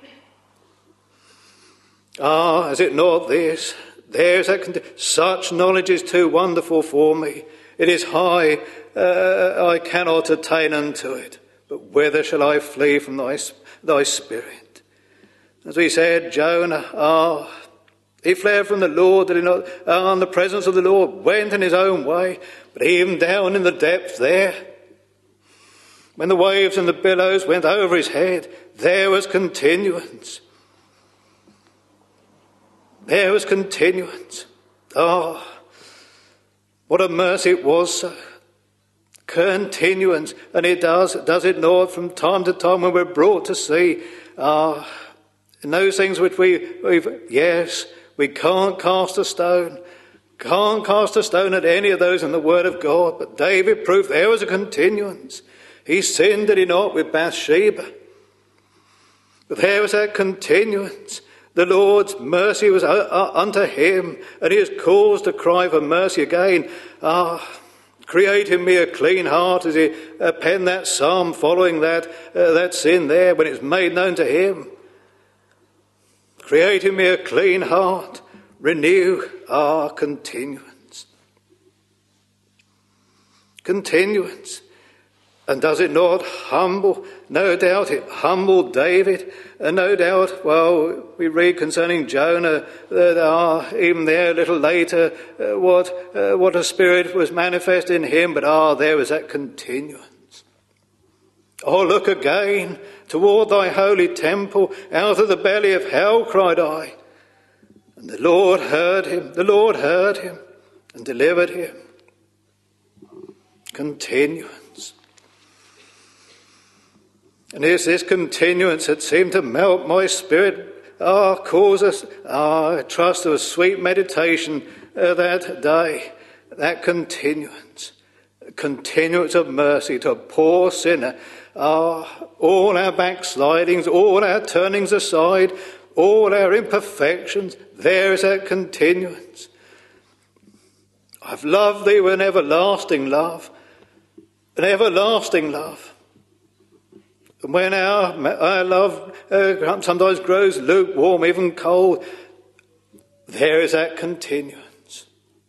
Speaker 3: Ah, is it not this? There's that, such knowledge is too wonderful for me. It is high, uh, I cannot attain unto it. But whither shall I flee from thy, thy spirit? As we said, Jonah, ah, he fled from the Lord, did he not? Ah, in the presence of the Lord, went in his own way. But even down in the depths there, when the waves and the billows went over his head, there was continuance. There was continuance. Ah, oh, what a mercy it was, so. Continuance. And it does, does it not, from time to time when we're brought to see, ah, oh, in those things which we, we've, yes, we can't cast a stone. Can't cast a stone at any of those in the Word of God. But David proved there was a continuance. He sinned, did he not, with Bathsheba. But there was that continuance. The Lord's mercy was unto him, and he has caused to cry for mercy again. Ah, create in me a clean heart, as he uh, penned that psalm following that, uh, that sin there when it's made known to him. Create in me a clean heart, renew our continuance. Continuance. And does it not humble? No doubt it humbled David. And no doubt, well, we read concerning Jonah that ah, even there a little later, uh, what, uh, what a spirit was manifest in him. But ah, there was that continuance. Oh, look again toward thy holy temple. Out of the belly of hell cried I. And the Lord heard him. The Lord heard him and delivered him. Continuance. And it's this continuance that seemed to melt my spirit. Ah, oh, cause us, ah, I trust to a sweet meditation uh, that day. That continuance. Continuance of mercy to a poor sinner. Ah, all our backslidings, all our turnings aside, all our imperfections, there is that continuance. I've loved thee with an everlasting love. An everlasting love. And when our, our love uh, sometimes grows lukewarm, even cold, there is that continuance.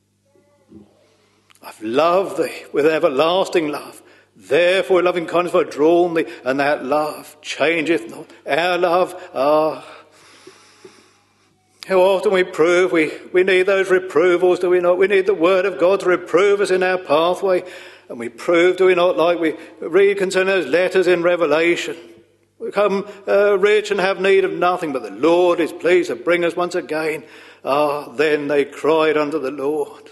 Speaker 3: I've loved thee with everlasting love. Therefore, loving kindness have I drawn thee, and that love changeth not. Our love, ah, How often we prove, we, we need those reprovals, do we not? We need the word of God to reprove us in our pathway. And we prove, do we not, like we read concerning those letters in Revelation. We come uh, rich and have need of nothing, but the Lord is pleased to bring us once again. Ah, then they cried unto the Lord.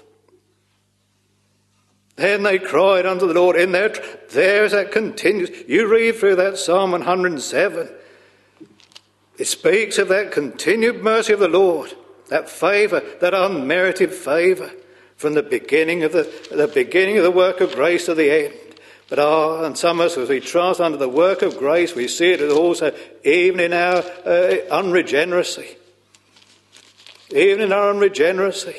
Speaker 3: Then they cried unto the Lord. In their, there's that continues. You read through that Psalm one hundred seven. It speaks of that continued mercy of the Lord, that favour, that unmerited favour, from the beginning of the, the beginning of the work of grace to the end. But ah, and some of us, as we trust under the work of grace, we see it also even in our uh, unregeneracy. Even in our unregeneracy.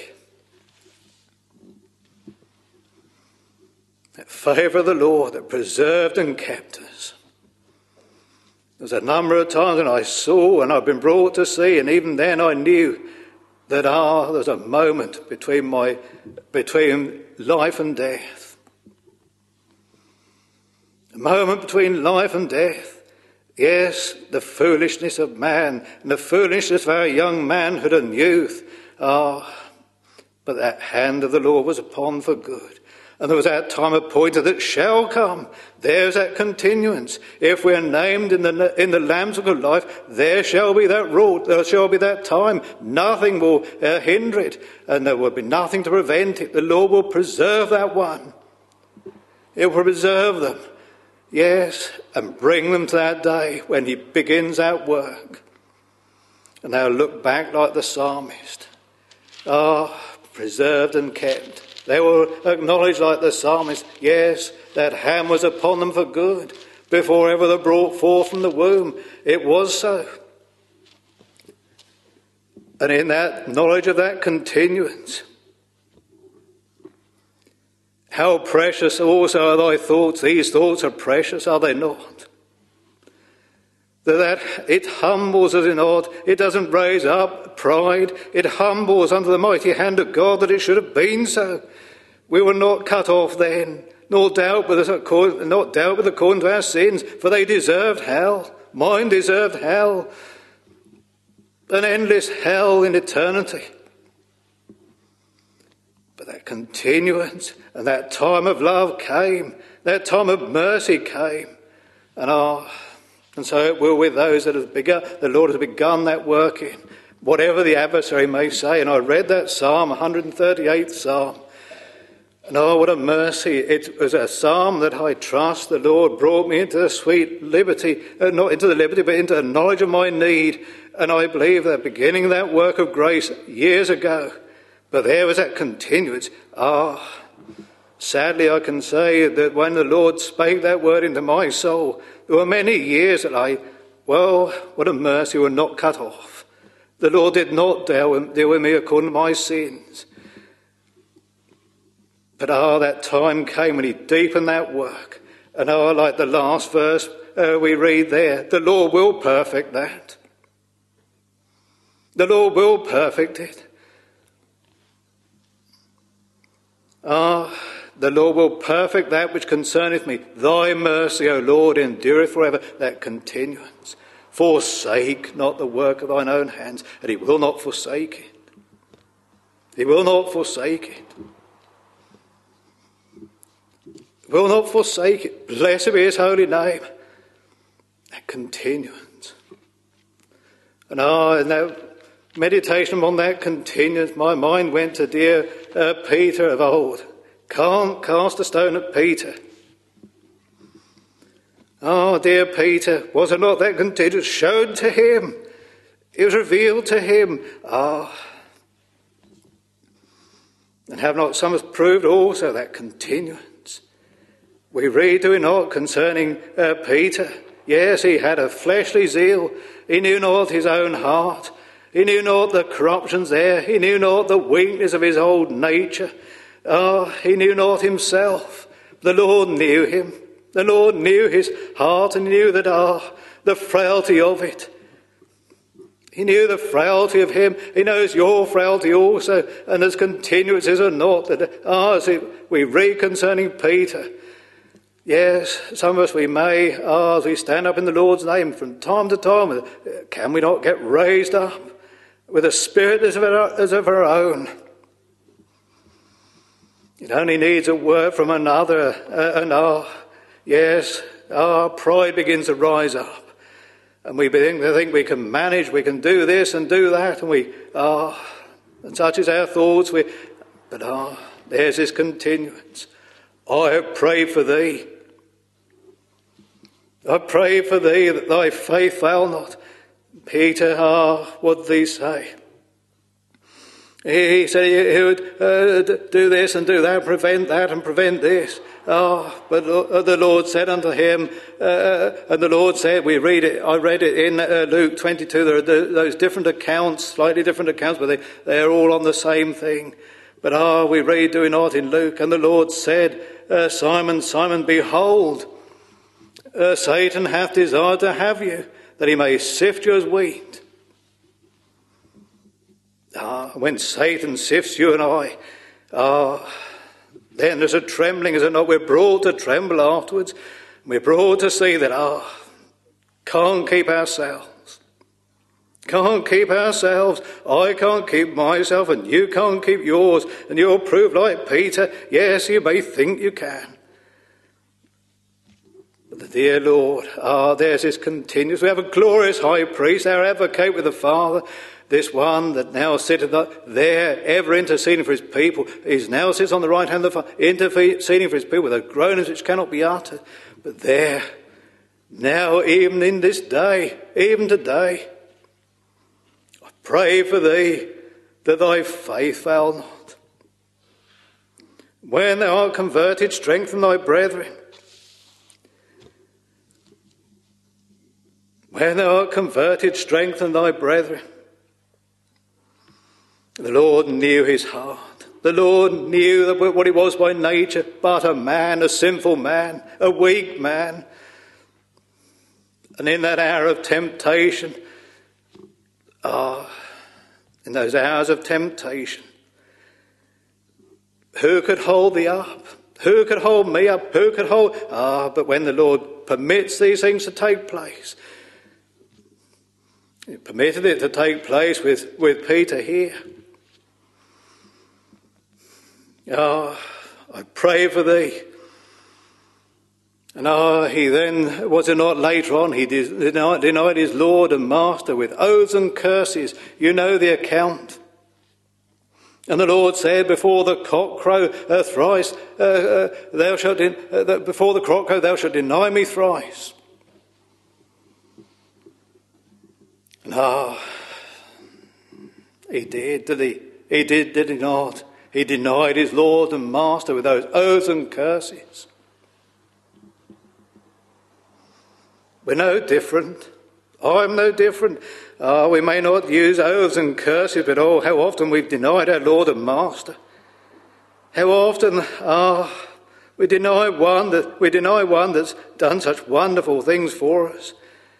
Speaker 3: That favour of the Lord that preserved and kept us. There's a number of times when I saw and I've been brought to see, and even then I knew that ah, there's a moment between my between life and death. A moment between life and death. Yes, the foolishness of man and the foolishness of our young manhood and youth. Ah, but that hand of the Lord was upon for good. And there was that time appointed that shall come. There's that continuance. If we're named in the in the Lamb's Book of Life, there shall be that wrought, there shall be that time. Nothing will uh, hinder it, and there will be nothing to prevent it. The Lord will preserve that one. It will preserve them, yes, and bring them to that day when he begins that work. And they'll look back like the psalmist. Ah, preserved and kept. They will acknowledge like the psalmist, yes, that hand was upon them for good. Before ever they brought forth from the womb, it was so. And in that knowledge of that continuance, how precious also are thy thoughts. These thoughts are precious, are they not? That it humbles us in not. It doesn't raise up pride. It humbles under the mighty hand of God that it should have been so. We were not cut off then, nor dealt with us according, not dealt with according to our sins, for they deserved hell. Mine deserved hell. An endless hell in eternity. But that continuance and that time of love came. That time of mercy came. And ah, and so it will with those that have begun, the Lord has begun that work in, whatever the adversary may say. And I read that Psalm, one hundred thirty-eighth Psalm. And oh, what a mercy. It was a psalm that I trust the Lord brought me into the sweet liberty, uh, not into the liberty, but into the knowledge of my need. And I believe that beginning that work of grace years ago, but there was that continuance. Ah, sadly I can say that when the Lord spake that word into my soul, there were many years that I, well, what a mercy, were not cut off. The Lord did not deal with, deal with me according to my sins. But ah, that time came when he deepened that work. And ah, like the last verse uh, we read there, the Lord will perfect that. The Lord will perfect it. Ah, the Lord will perfect that which concerneth me. Thy mercy, O Lord, endureth forever. That continuance. Forsake not the work of thine own hands, and he will not forsake it. He will not forsake it. He will not forsake it. Blessed be his holy name. That continuance. And ah, and that meditation upon that continuance, my mind went to dear uh, Peter of old. Can't cast a stone at Peter. Oh, dear Peter, was it not that continuance shown to him? It was revealed to him. Ah. And have not some have proved also that continuance? We read, do we not, concerning uh, Peter? Yes, he had a fleshly zeal. He knew not his own heart. He knew not the corruptions there. He knew not the weakness of his old nature. Ah, he knew not himself. The Lord knew him. The Lord knew his heart and knew that, ah, the frailty of it. He knew the frailty of him. He knows your frailty also. And as continuous as or not, that, ah, as we read concerning Peter, yes, some of us we may, ah, as we stand up in the Lord's name from time to time, can we not get raised up? with a spirit as of our, as of our own. It only needs a word from another, uh, and our, yes, our pride begins to rise up. And we begin to think we can manage, we can do this and do that, and we, ah, and such is our thoughts, we, but ah, there's this continuance. I have prayed for thee. I pray for thee that thy faith fail not. Peter, ah, what did he say? He said he would uh, do this and do that, prevent that and prevent this. Ah, but the Lord said unto him, uh, and the Lord said, we read it, I read it in uh, Luke twenty-two, there are those different accounts, slightly different accounts, but they, they are all on the same thing. But ah, we read, do we not, in Luke, and the Lord said, uh, Simon, Simon, behold, uh, Satan hath desired to have you, that he may sift you as wheat. Ah, when Satan sifts you and I, ah, then there's a trembling, is it not? We're brought to tremble afterwards. We're brought to see that, ah, can't keep ourselves. Can't keep ourselves. I can't keep myself and you can't keep yours. And you'll prove like Peter, yes, you may think you can. But the dear Lord, ah, there's this continuous. We have a glorious high priest, our advocate with the Father. This one that now sitteth there, ever interceding for his people, is now sits on the right hand of the Father, interceding for his people with groanings which cannot be uttered. But there, now even in this day, even today, I pray for thee that thy faith fail not. When thou art converted, strengthen thy brethren. When thou art converted, strengthen thy brethren. The Lord knew his heart. The Lord knew what he was by nature, but a man, a sinful man, a weak man. And in that hour of temptation, ah, in those hours of temptation, who could hold thee up? Who could hold me up? Who could hold? Ah, but when the Lord permits these things to take place, he permitted it to take place with, with Peter here. Ah, I pray for thee. And ah, he then, was it not later on, he denied, denied his Lord and Master with oaths and curses. You know the account. And the Lord said, before the cock crow uh, thrice, uh, uh, thou shalt, in, uh, before the cock crow thou shalt deny me thrice. And ah, he did, did he? He did, did he not? He denied his Lord and Master with those oaths and curses. We're no different. I'm no different. Uh, we may not use oaths and curses, but oh, how often we've denied our Lord and Master. How often uh, we deny one that we deny one that's done such wonderful things for us,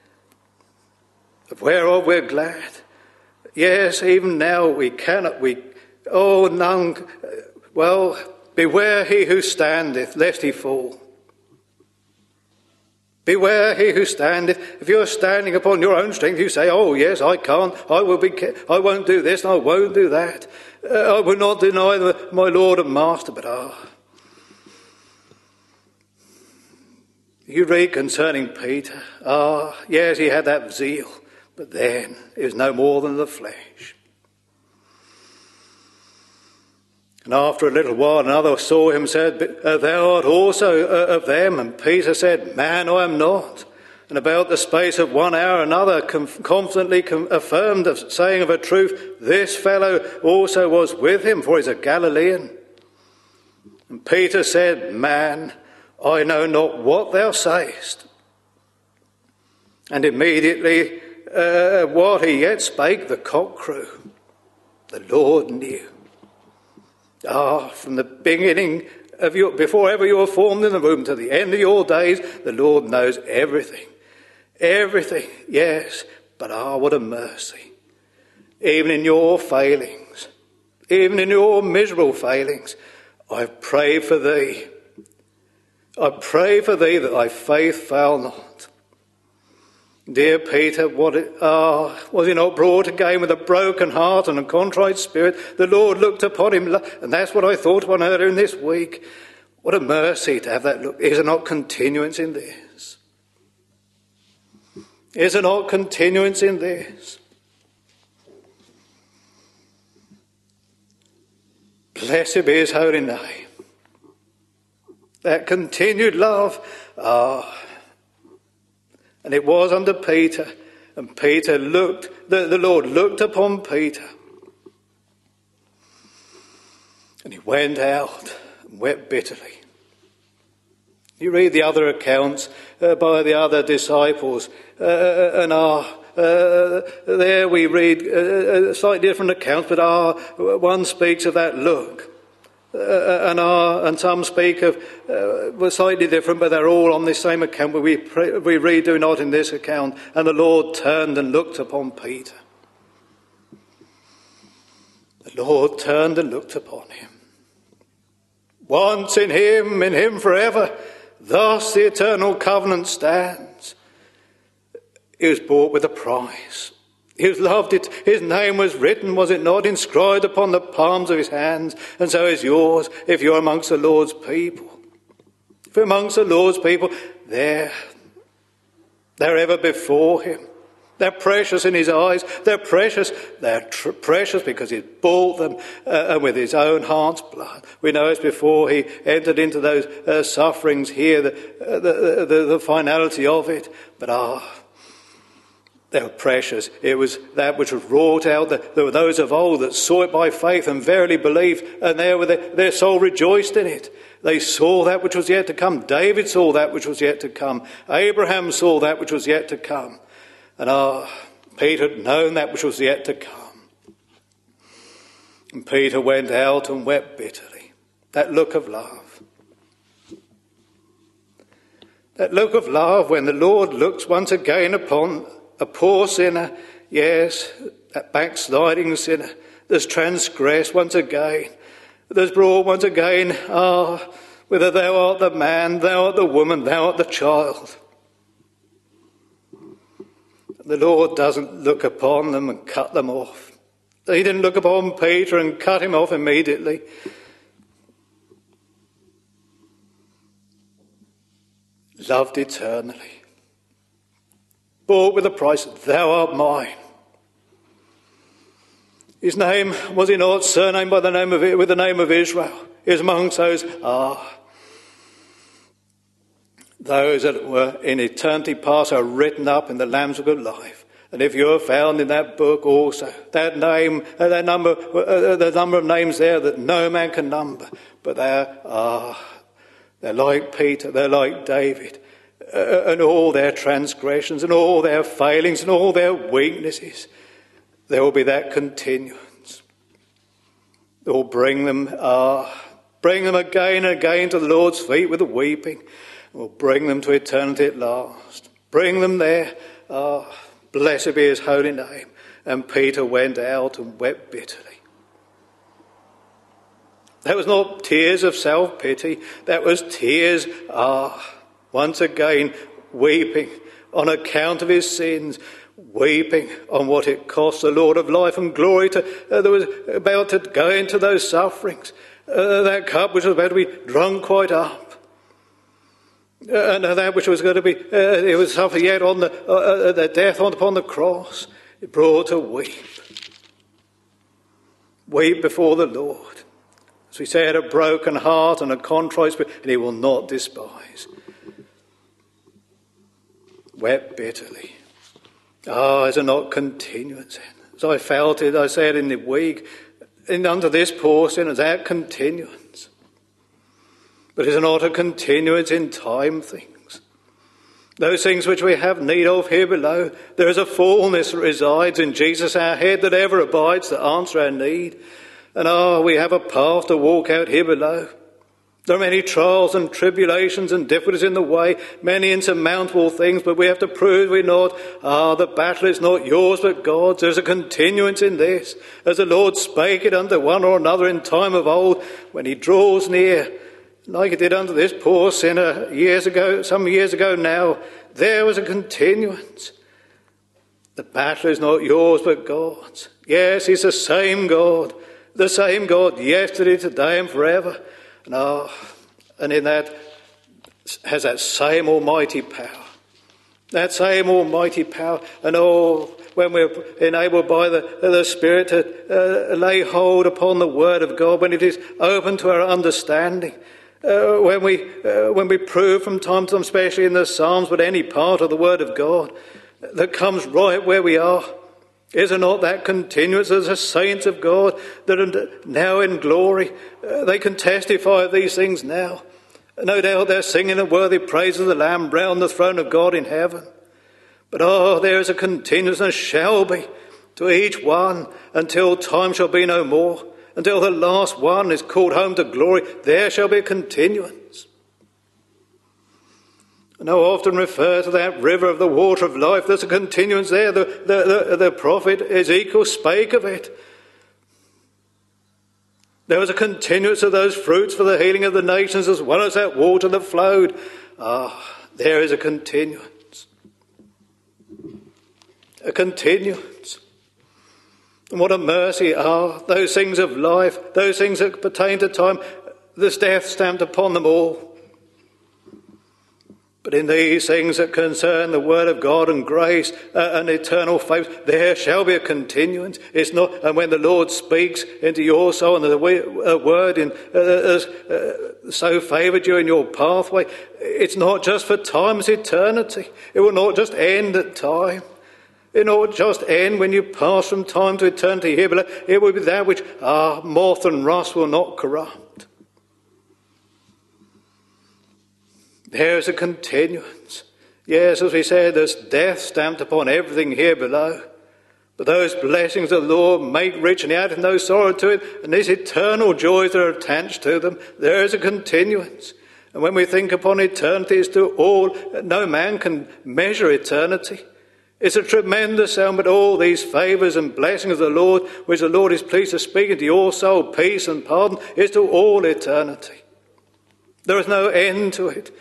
Speaker 3: whereof we're glad. Yes, even now we cannot. We oh, none. Well, beware he who standeth, lest he fall. Beware he who standeth. If you're standing upon your own strength, you say, oh yes, I can't, I will be, I won't do this, and I won't do that. Uh, I will not deny the, my Lord and Master, but ah. You read concerning Peter, ah, yes, he had that zeal, but then it was no more than the flesh. And after a little while, another saw him and said, thou art also of them. And Peter said, man, I am not. And about the space of one hour, another confidently affirmed, saying of a truth, this fellow also was with him, for he's a Galilean. And Peter said, man, I know not what thou sayest. And immediately, uh, what he yet spake, the cock crew. The Lord knew. Ah, from the beginning of your, before ever you were formed in the womb to the end of your days, the Lord knows everything. Everything, yes, but ah, what a mercy. Even in your failings, even in your miserable failings, I pray for thee. I pray for thee that thy faith fail not. Dear Peter, what it, ah, was he not brought again with a broken heart and a contrite spirit? The Lord looked upon him, and that's what I thought one earlier in this week. What a mercy to have that look. Is there not continuance in this? Is there not continuance in this? Blessed be his holy name. That continued love, ah, and it was under Peter, and Peter looked, the, the Lord looked upon Peter, and he went out and wept bitterly. You read the other accounts uh, by the other disciples, uh, and our, uh, there we read uh, slightly different accounts, but our, one speaks of that look. Uh, and, our, and some speak of, uh, were slightly different, but they're all on this same account, but we, pray, we read, do not in this account. And the Lord turned and looked upon Peter. The Lord turned and looked upon him. Once in him, in him forever, thus the eternal covenant stands. He was bought with a price. He was loved it. His name was written, was it not, inscribed upon the palms of his hands, and so is yours if you're amongst the Lord's people. If you're amongst the Lord's people, they're, they're ever before him. They're precious in his eyes. They're precious. They're tr- precious because he bought them uh, with his own heart's blood. We know it's before he entered into those uh, sufferings here, the, uh, the, the, the finality of it. But ah, they were precious. It was that which was wrought out. There were those of old that saw it by faith and verily believed, and there were the, their soul rejoiced in it. They saw that which was yet to come. David saw that which was yet to come. Abraham saw that which was yet to come. And ah, Peter had known that which was yet to come. And Peter went out and wept bitterly. That look of love. That look of love when the Lord looks once again upon a poor sinner, yes, that backsliding sinner that's transgressed once again, that's brought once again, ah, whether thou art the man, thou art the woman, thou art the child. The Lord doesn't look upon them and cut them off. He didn't look upon Peter and cut him off immediately. Loved eternally. Bought with a price, thou art mine. His name, was he not surnamed by the name of, with the name of Israel? He was amongst those, ah, those that were in eternity past are written up in the Lamb's Book of Life. And if you're found in that book also, that name, that number, uh, the number of names there that no man can number, but they're, ah, they're like Peter, they're like David, uh, and all their transgressions and all their failings and all their weaknesses, there will be that continuance. It will bring them, ah, bring them again and again to the Lord's feet with a weeping. Will bring them to eternity at last. Bring them there. Ah, oh, blessed be his holy name. And Peter went out and wept bitterly. That was not tears of self-pity. That was tears, ah, once again, weeping on account of his sins, weeping on what it cost the Lord of life and glory to, uh, that was about to go into those sufferings. Uh, that cup which was about to be drunk quite up. Uh, and that which was going to be, uh, it was suffer yet on the, uh, uh, the death on, upon the cross. It brought to weep. Weep before the Lord. As we said, a broken heart and a contrite spirit, and he will not despise. Wept bitterly. Ah, is there not continuance in? As I felt it, I said in the week, and under this poor sinner, that continuance. But is there not a continuance in time things? Those things which we have need of here below, there is a fullness that resides in Jesus our head that ever abides to answer our need. And ah, we have a path to walk out here below. There are many trials and tribulations and difficulties in the way, many insurmountable things, but we have to prove we're not, ah, the battle is not yours but God's. There's a continuance in this. As the Lord spake it unto one or another in time of old, when he draws near, like it did unto this poor sinner years ago, some years ago now, there was a continuance. The battle is not yours but God's. Yes, he's the same God, the same God yesterday, today and forever. And, oh, and in that has that same almighty power. That same almighty power. And oh, when we're enabled by the, the Spirit to uh, lay hold upon the Word of God, when it is open to our understanding, uh, when we uh, when we prove from time to time, especially in the Psalms, but any part of the Word of God that comes right where we are, is it not that continuous as the saints of God that are now in glory? Uh, they can testify of these things now. No doubt they're singing a worthy praise of the Lamb round the throne of God in heaven. But oh, there is a continuousness, shall be, to each one until time shall be no more. Until the last one is called home to glory, there shall be a continuance. And I often refer to that river of the water of life. There's a continuance there. The, the, the, the prophet Ezekiel spake of it. There was a continuance of those fruits for the healing of the nations as well as that water that flowed. Ah, there is a continuance. A continuance. And what a mercy are those things of life, those things that pertain to time. There's death stamped upon them all. But in these things that concern the word of God and grace uh, and eternal faith, there shall be a continuance. It's not, and when the Lord speaks into your soul and the word in, uh, uh, so favoured you in your pathway, it's not just for time, it's eternity. It will not just end at time. It will not just end when you pass from time to eternity here, but it will be that which ah, moth and rust will not corrupt. There is a continuance. Yes, as we said, there's death stamped upon everything here below. But those blessings of the Lord make rich and add no sorrow to it. And these eternal joys that are attached to them, there is a continuance. And when we think upon eternity, it's to all, no man can measure eternity. It's a tremendous sum, but all these favours and blessings of the Lord, which the Lord is pleased to speak into your soul, peace and pardon, is to all eternity. There is no end to it.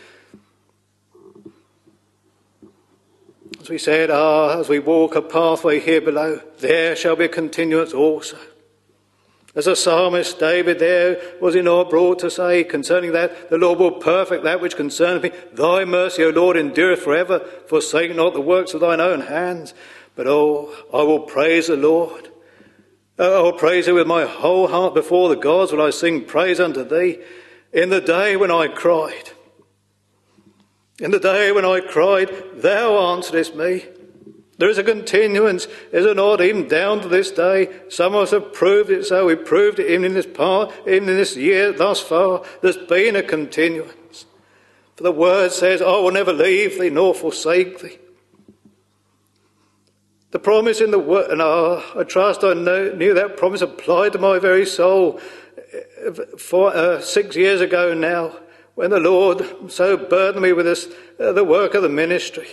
Speaker 3: As we said, ah, as we walk a pathway here below, there shall be a continuance also. As the psalmist David there was he not brought to say concerning that, the Lord will perfect that which concerneth me. Thy mercy, O Lord, endureth forever. Forsake not the works of thine own hands. But oh, I will praise the Lord. I will praise thee with my whole heart before the gods. Will I sing praise unto thee in the day when I cried. In the day when I cried, thou answeredst me. There is a continuance, is it not, even down to this day? Some of us have proved it so. We've proved it even in this part, even in this year thus far. There's been a continuance. For the word says, I will never leave thee nor forsake thee. The promise in the word, and oh, I trust I know, knew that promise applied to my very soul for uh, six years ago now, when the Lord so burdened me with this, uh, the work of the ministry.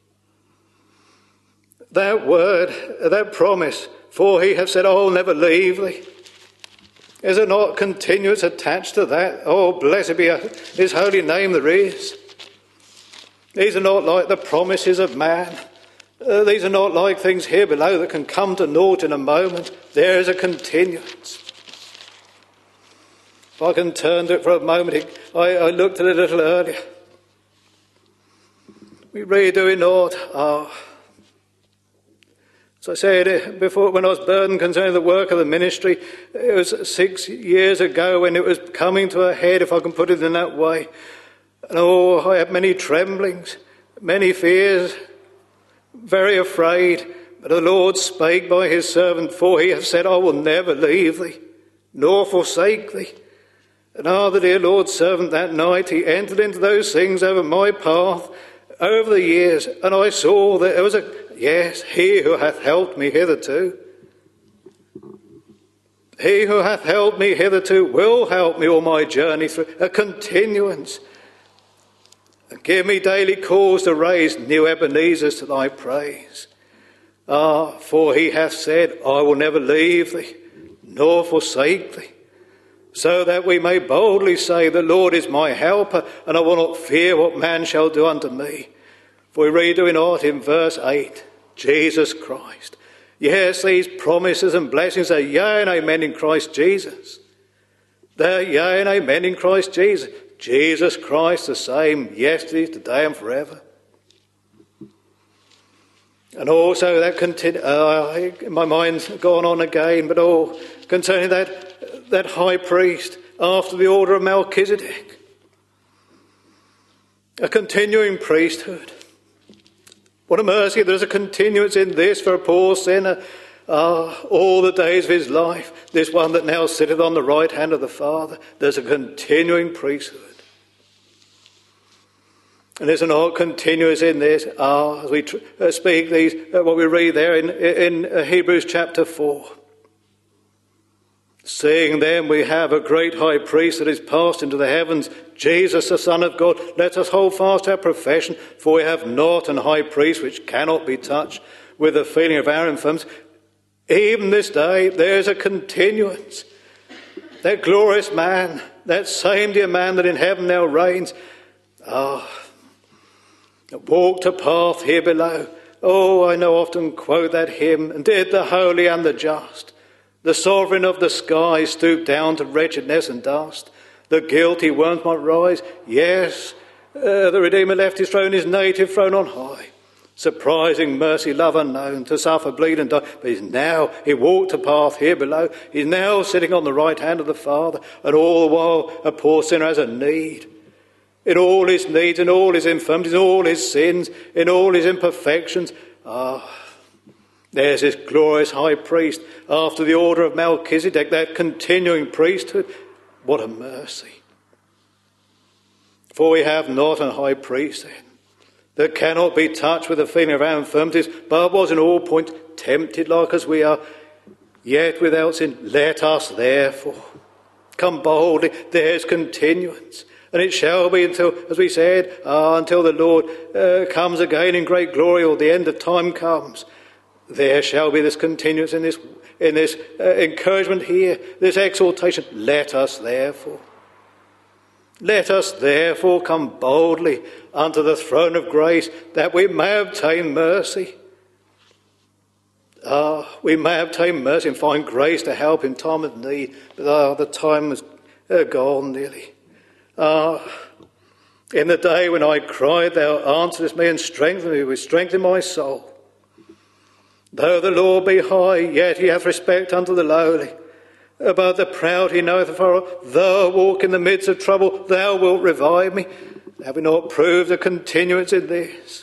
Speaker 3: That word, that promise, for he hath said, I will never leave thee. Is it not continuous attached to that? Oh, blessed be his holy name there is. These are not like the promises of man. Uh, these are not like things here below that can come to naught in a moment. There is a continuance. If I can turn to it for a moment, I, I looked at it a little earlier. We read, do we not? Ah. As I said before, when I was burdened concerning the work of the ministry, it was six years ago when it was coming to a head, if I can put it in that way. And oh, I had many tremblings, many fears, very afraid. But the Lord spake by his servant, for he hath said, I will never leave thee, nor forsake thee. And ah, the dear Lord's servant that night, he entered into those things over my path, over the years, and I saw that there was a, yes, he who hath helped me hitherto. He who hath helped me hitherto will help me all my journey through, a continuance. And give me daily cause to raise new Ebenezers to thy praise. Ah, for he hath said, I will never leave thee, nor forsake thee. So that we may boldly say, the Lord is my helper, and I will not fear what man shall do unto me. For we read, do we not, in verse eight, Jesus Christ. Yes, these promises and blessings are yea and amen in Christ Jesus. They're yea and amen in Christ Jesus. Jesus Christ the same yesterday, today and forever. And also that continu- uh, my mind's gone on again, but oh, concerning that, that high priest after the order of Melchizedek. A continuing priesthood. What a mercy, there's a continuance in this for a poor sinner. Ah, all the days of his life, this one that now sitteth on the right hand of the Father, there's a continuing priesthood. And there's not continuous in this, ah, as we tr- uh, speak these, uh, what we read there in, in uh, Hebrews chapter four. Seeing then we have a great high priest that is passed into the heavens, Jesus the Son of God, let us hold fast our profession, for we have not an high priest which cannot be touched with the feeling of our infirmities. Even this day there's a continuance. That glorious man, that same dear man that in heaven now reigns, ah, walked a path here below. Oh, I know often quote that hymn, and did the holy and the just, the sovereign of the sky, stoop down to wretchedness and dust. The guilty worms might rise. Yes, uh, the Redeemer left his throne, his native throne on high. Surprising mercy, love unknown, to suffer, bleed and die. But he's now, he walked a path here below. He's now sitting on the right hand of the Father, and all the while a poor sinner has a need. In all his needs, in all his infirmities, in all his sins, in all his imperfections. Ah, there's this glorious high priest after the order of Melchizedek, that continuing priesthood. What a mercy. For we have not an high priest then, that cannot be touched with the feeling of our infirmities, but was in all points tempted like as we are, yet without sin. Let us therefore come boldly. There's continuance. And it shall be until, as we said, uh, until the Lord uh, comes again in great glory, or the end of time comes. There shall be this continuance in this, in this uh, encouragement here, this exhortation. Let us therefore, let us therefore come boldly unto the throne of grace, that we may obtain mercy. Ah, uh, we may obtain mercy and find grace to help in time of need. But ah, uh, the time has uh, gone nearly. Ah, in the day when I cried, thou answeredst me and strengthened me with strength in my soul. Though the Lord be high, yet he hath respect unto the lowly. Above the proud he knoweth afar off. Though I walk in the midst of trouble, thou wilt revive me. Have we not proved a continuance in this?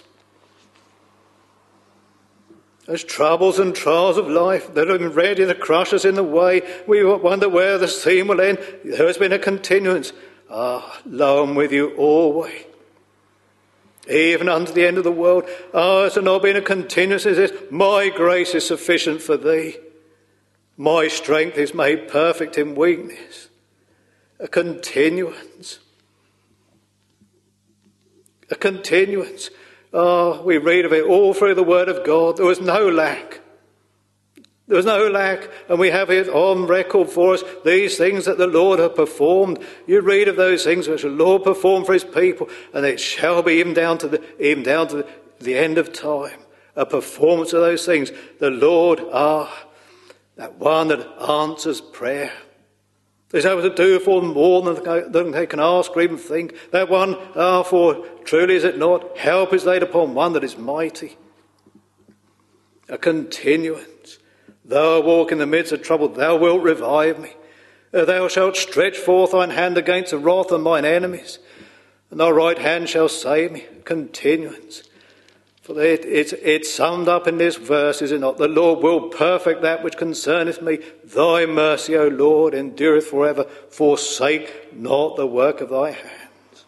Speaker 3: As troubles and trials of life that have been ready to crush us in the way, we wonder where the theme will end. There has been a continuance. Ah, lo, I'm with you always, even unto the end of the world. Ah, has there not been a continuance as this? My grace is sufficient for thee. My strength is made perfect in weakness. A continuance. A continuance. Ah, we read of it all through the Word of God. There was no lack. There was no lack, and we have it on record for us, these things that the Lord hath performed. You read of those things which the Lord performed for his people, and it shall be even down to the, even down to the, the end of time, a performance of those things. The Lord, ah, that one that answers prayer. There's able to do for them more than, than they can ask or even think. That one, ah, for truly is it not, help is laid upon one that is mighty. A continuance. Though I walk in the midst of trouble, thou wilt revive me. Thou shalt stretch forth thine hand against the wrath of mine enemies, and thy right hand shall save me. Continuance. For it, it's, it's summed up in this verse, is it not? The Lord will perfect that which concerneth me. Thy mercy, O Lord, endureth forever. Forsake not the work of thy hands.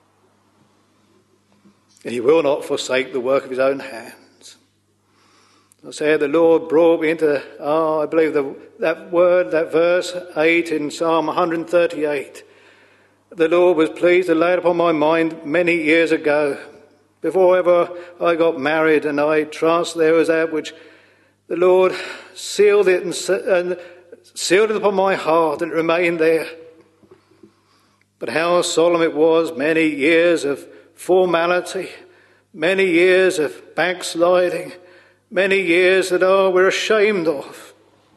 Speaker 3: And he will not forsake the work of his own hands. I say the Lord brought me into, oh, I believe the, that word, that verse eight in Psalm one thirty-eight. The Lord was pleased to lay it upon my mind many years ago, before ever I got married, and I trust there was that which the Lord sealed it and, and sealed it upon my heart, and it remained there. But how solemn it was, many years of formality, many years of backsliding, many years that are we're ashamed of.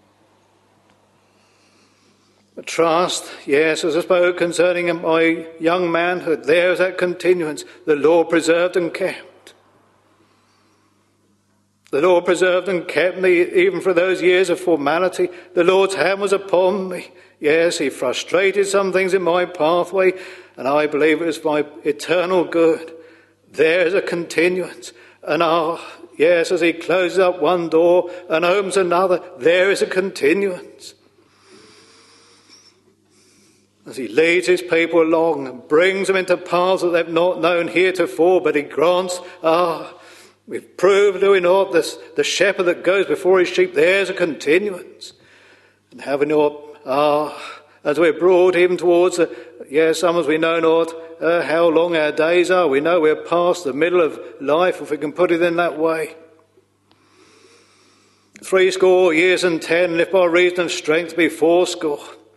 Speaker 3: But trust, yes, as I spoke concerning my young manhood, there's that continuance. The Lord preserved and kept. The Lord preserved and kept me even for those years of formality. The Lord's hand was upon me. Yes, he frustrated some things in my pathway, and I believe it was my eternal good. There's a continuance. And ah, yes, as he closes up one door and opens another, there is a continuance. As he leads his people along and brings them into paths that they've not known heretofore, but he grants, ah, we've proved, do we not, this, the shepherd that goes before his sheep, there's a continuance. And have we not, ah, as we're brought even towards, the, yes, some as we know not uh, how long our days are, we know we're past the middle of life, if we can put it in that way. Three score years and ten, and if by reason of strength be fourscore.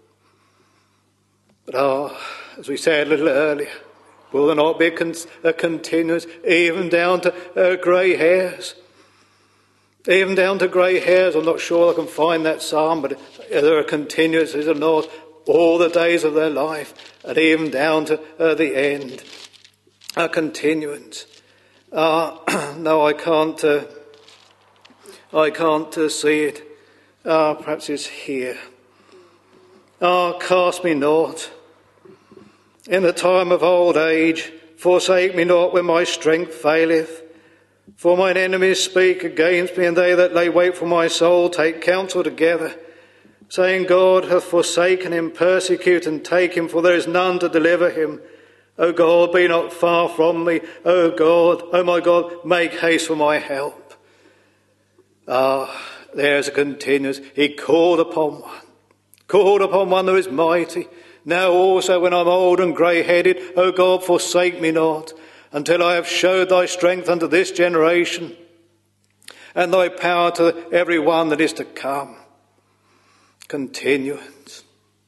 Speaker 3: But ah, as we said a little earlier, will there not be a, con- a continuance, even down to uh, grey hairs? Even down to grey hairs. I'm not sure I can find that psalm, but there are continuances or not all the days of their life, and even down to uh, the end. A continuance. Uh, no, I can't. Uh, I can't uh, see it. Ah, perhaps it's here. Ah, cast me not in the time of old age, forsake me not when my strength faileth. For mine enemies speak against me, and they that lay wait for my soul take counsel together, saying, God hath forsaken him, persecute and take him, for there is none to deliver him. O God, be not far from me. O God, O my God, make haste for my help. Ah, there's a continuance. He called upon one. Called upon one who is mighty. Now also when I'm old and grey-headed, O God, forsake me not, until I have showed thy strength unto this generation, and thy power to every one that is to come. Continuance.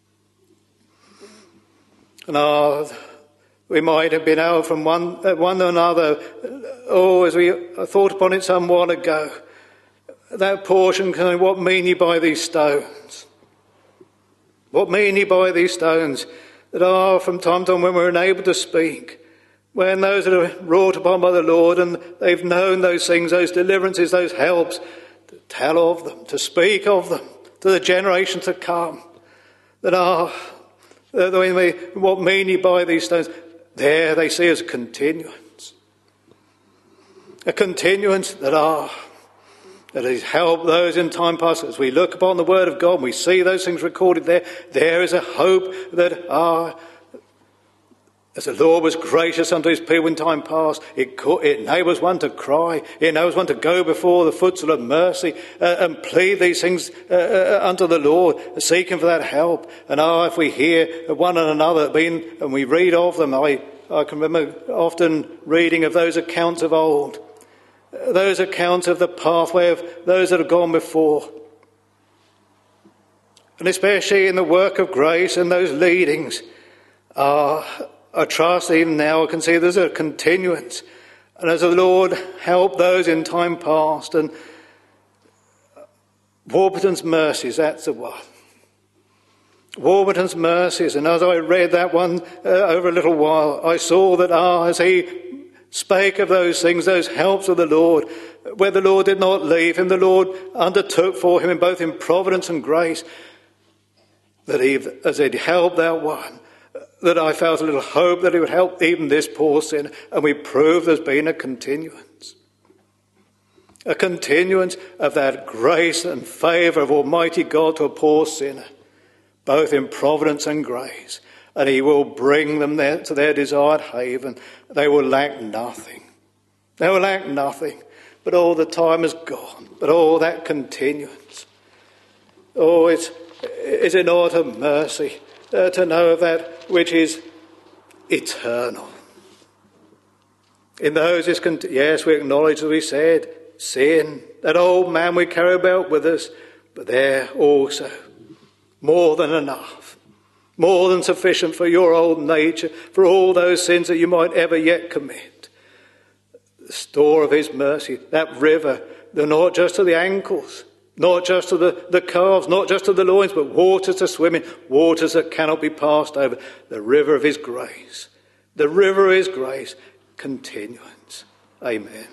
Speaker 3: And ah, we might have been out from one, one to another. Oh, as we thought upon it some while ago, that portion, what mean ye by these stones? What mean ye by these stones that are from time to time when we're unable to speak, when those that are wrought upon by the Lord and they've known those things, those deliverances, those helps, to tell of them, to speak of them to the generation to come, that are, what mean ye by these stones? There they see as a continuance. A continuance that are, that has helped those in time past. As we look upon the Word of God and we see those things recorded there, there is a hope that are, as the Lord was gracious unto his people in time past, it, it enables one to cry, it enables one to go before the footstool of mercy uh, and plead these things uh, uh, unto the Lord, seeking for that help. And ah, if we hear one and another being, and we read of them, I, I can remember often reading of those accounts of old, those accounts of the pathway of those that have gone before. And especially in the work of grace and those leadings, ah, I trust even now I can see there's a continuance. And as the Lord helped those in time past, and Warburton's mercies, that's the one. Warburton's mercies. And as I read that one uh, over a little while, I saw that ah, as he spake of those things, those helps of the Lord, where the Lord did not leave him, the Lord undertook for him in both in providence and grace, that he, as he'd helped that one, that I felt a little hope that he would help even this poor sinner. And we prove there's been a continuance. A continuance of that grace and favour of Almighty God to a poor sinner, both in providence and grace. And he will bring them there to their desired haven. They will lack nothing. They will lack nothing. But all the time is gone. But all that continuance. Oh, it's, is it not a mercy uh, to know of that which is eternal? In those is, con- yes, we acknowledge, as we said, sin, that old man we carry about with us, but there also, more than enough, more than sufficient for your old nature, for all those sins that you might ever yet commit. The store of his mercy, that river They're not just to the ankles, not just to the, the calves, not just to the loins, but waters to swim in, waters that cannot be passed over. The river of his grace, the river of his grace, continuance. Amen.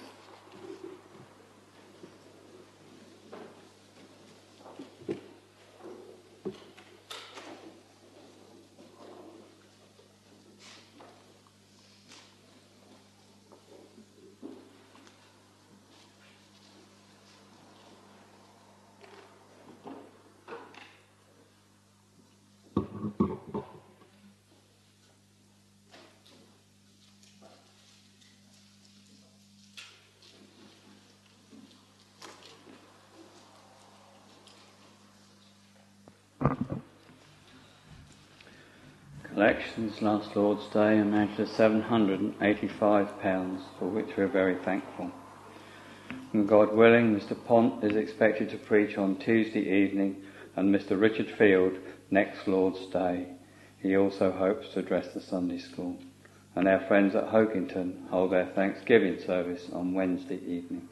Speaker 1: Collections last Lord's Day amounted to seven hundred eighty-five pounds, for which we are very thankful. And God willing, Mister Pont is expected to preach on Tuesday evening and Mister Richard Field next Lord's Day. He also hopes to address the Sunday school. And our friends at Hokington hold their Thanksgiving service on Wednesday evening.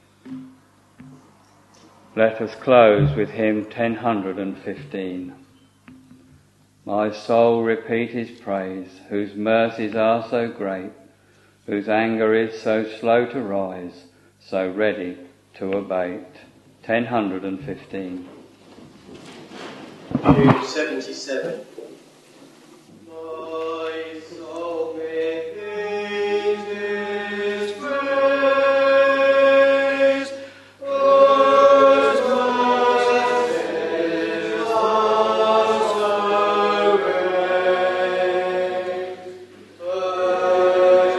Speaker 1: Let us close with hymn ten fifteen. My soul repeat his praise, whose mercies are so great, whose anger is so slow to rise, so ready to abate. ten fifteen.
Speaker 2: Jude seventy-seven. My soul repeats his praise, whose mercies are so great, whose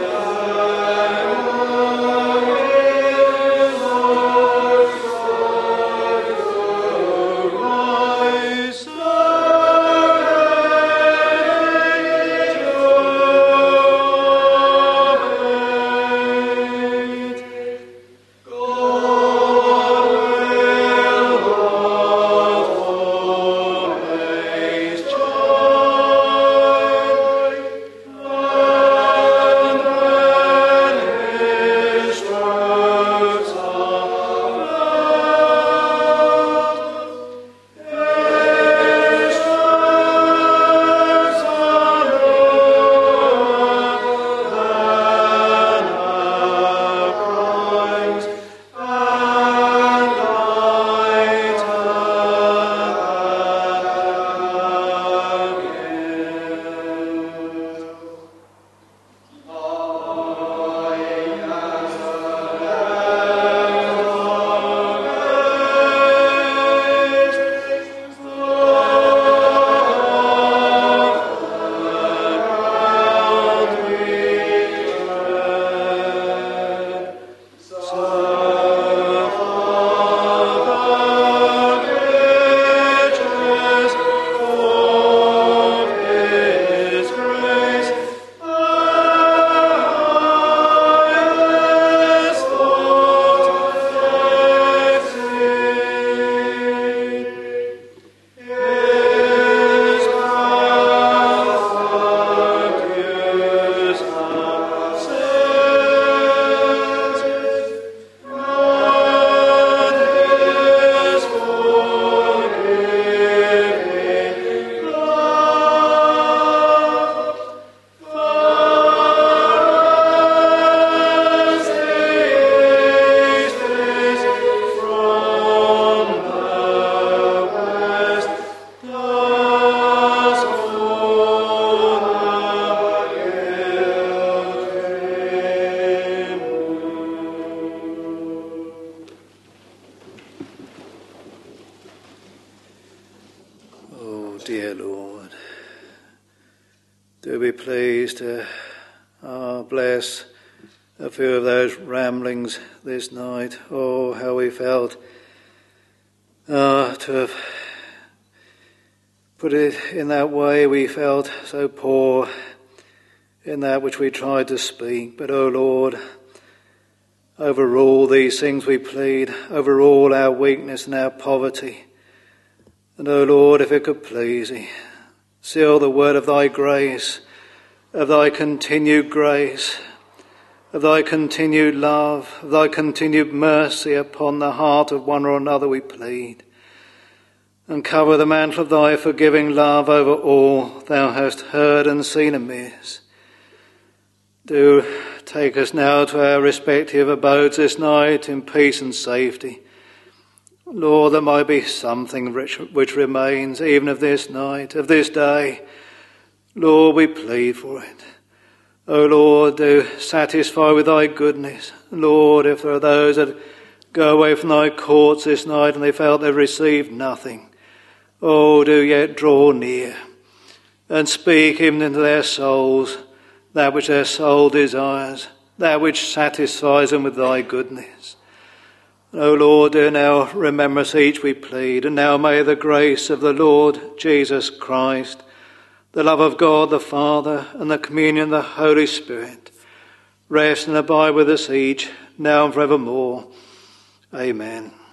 Speaker 3: dear Lord, do be pleased to uh, bless a few of those ramblings this night. Oh, how we felt uh, to have put it in that way. We felt so poor in that which we tried to speak. But, oh Lord, over all these things we plead, over all our weakness and our poverty. And, O Lord, if it could please thee, seal the word of thy grace, of thy continued grace, of thy continued love, of thy continued mercy upon the heart of one or another we plead. And cover the mantle of thy forgiving love over all thou hast heard and seen amiss. Do take us now to our respective abodes this night in peace and safety. Lord, there might be something which, which remains even of this night, of this day. Lord, we plead for it. O Lord, do satisfy with thy goodness. Lord, if there are those that go away from thy courts this night and they felt they've received nothing, oh, do yet draw near and speak even into their souls that which their soul desires, that which satisfies them with thy goodness. O Lord, do now remember us each, we plead, and now may the grace of the Lord Jesus Christ, the love of God the Father, and the communion of the Holy Spirit rest and abide with us each, now and forevermore. Amen.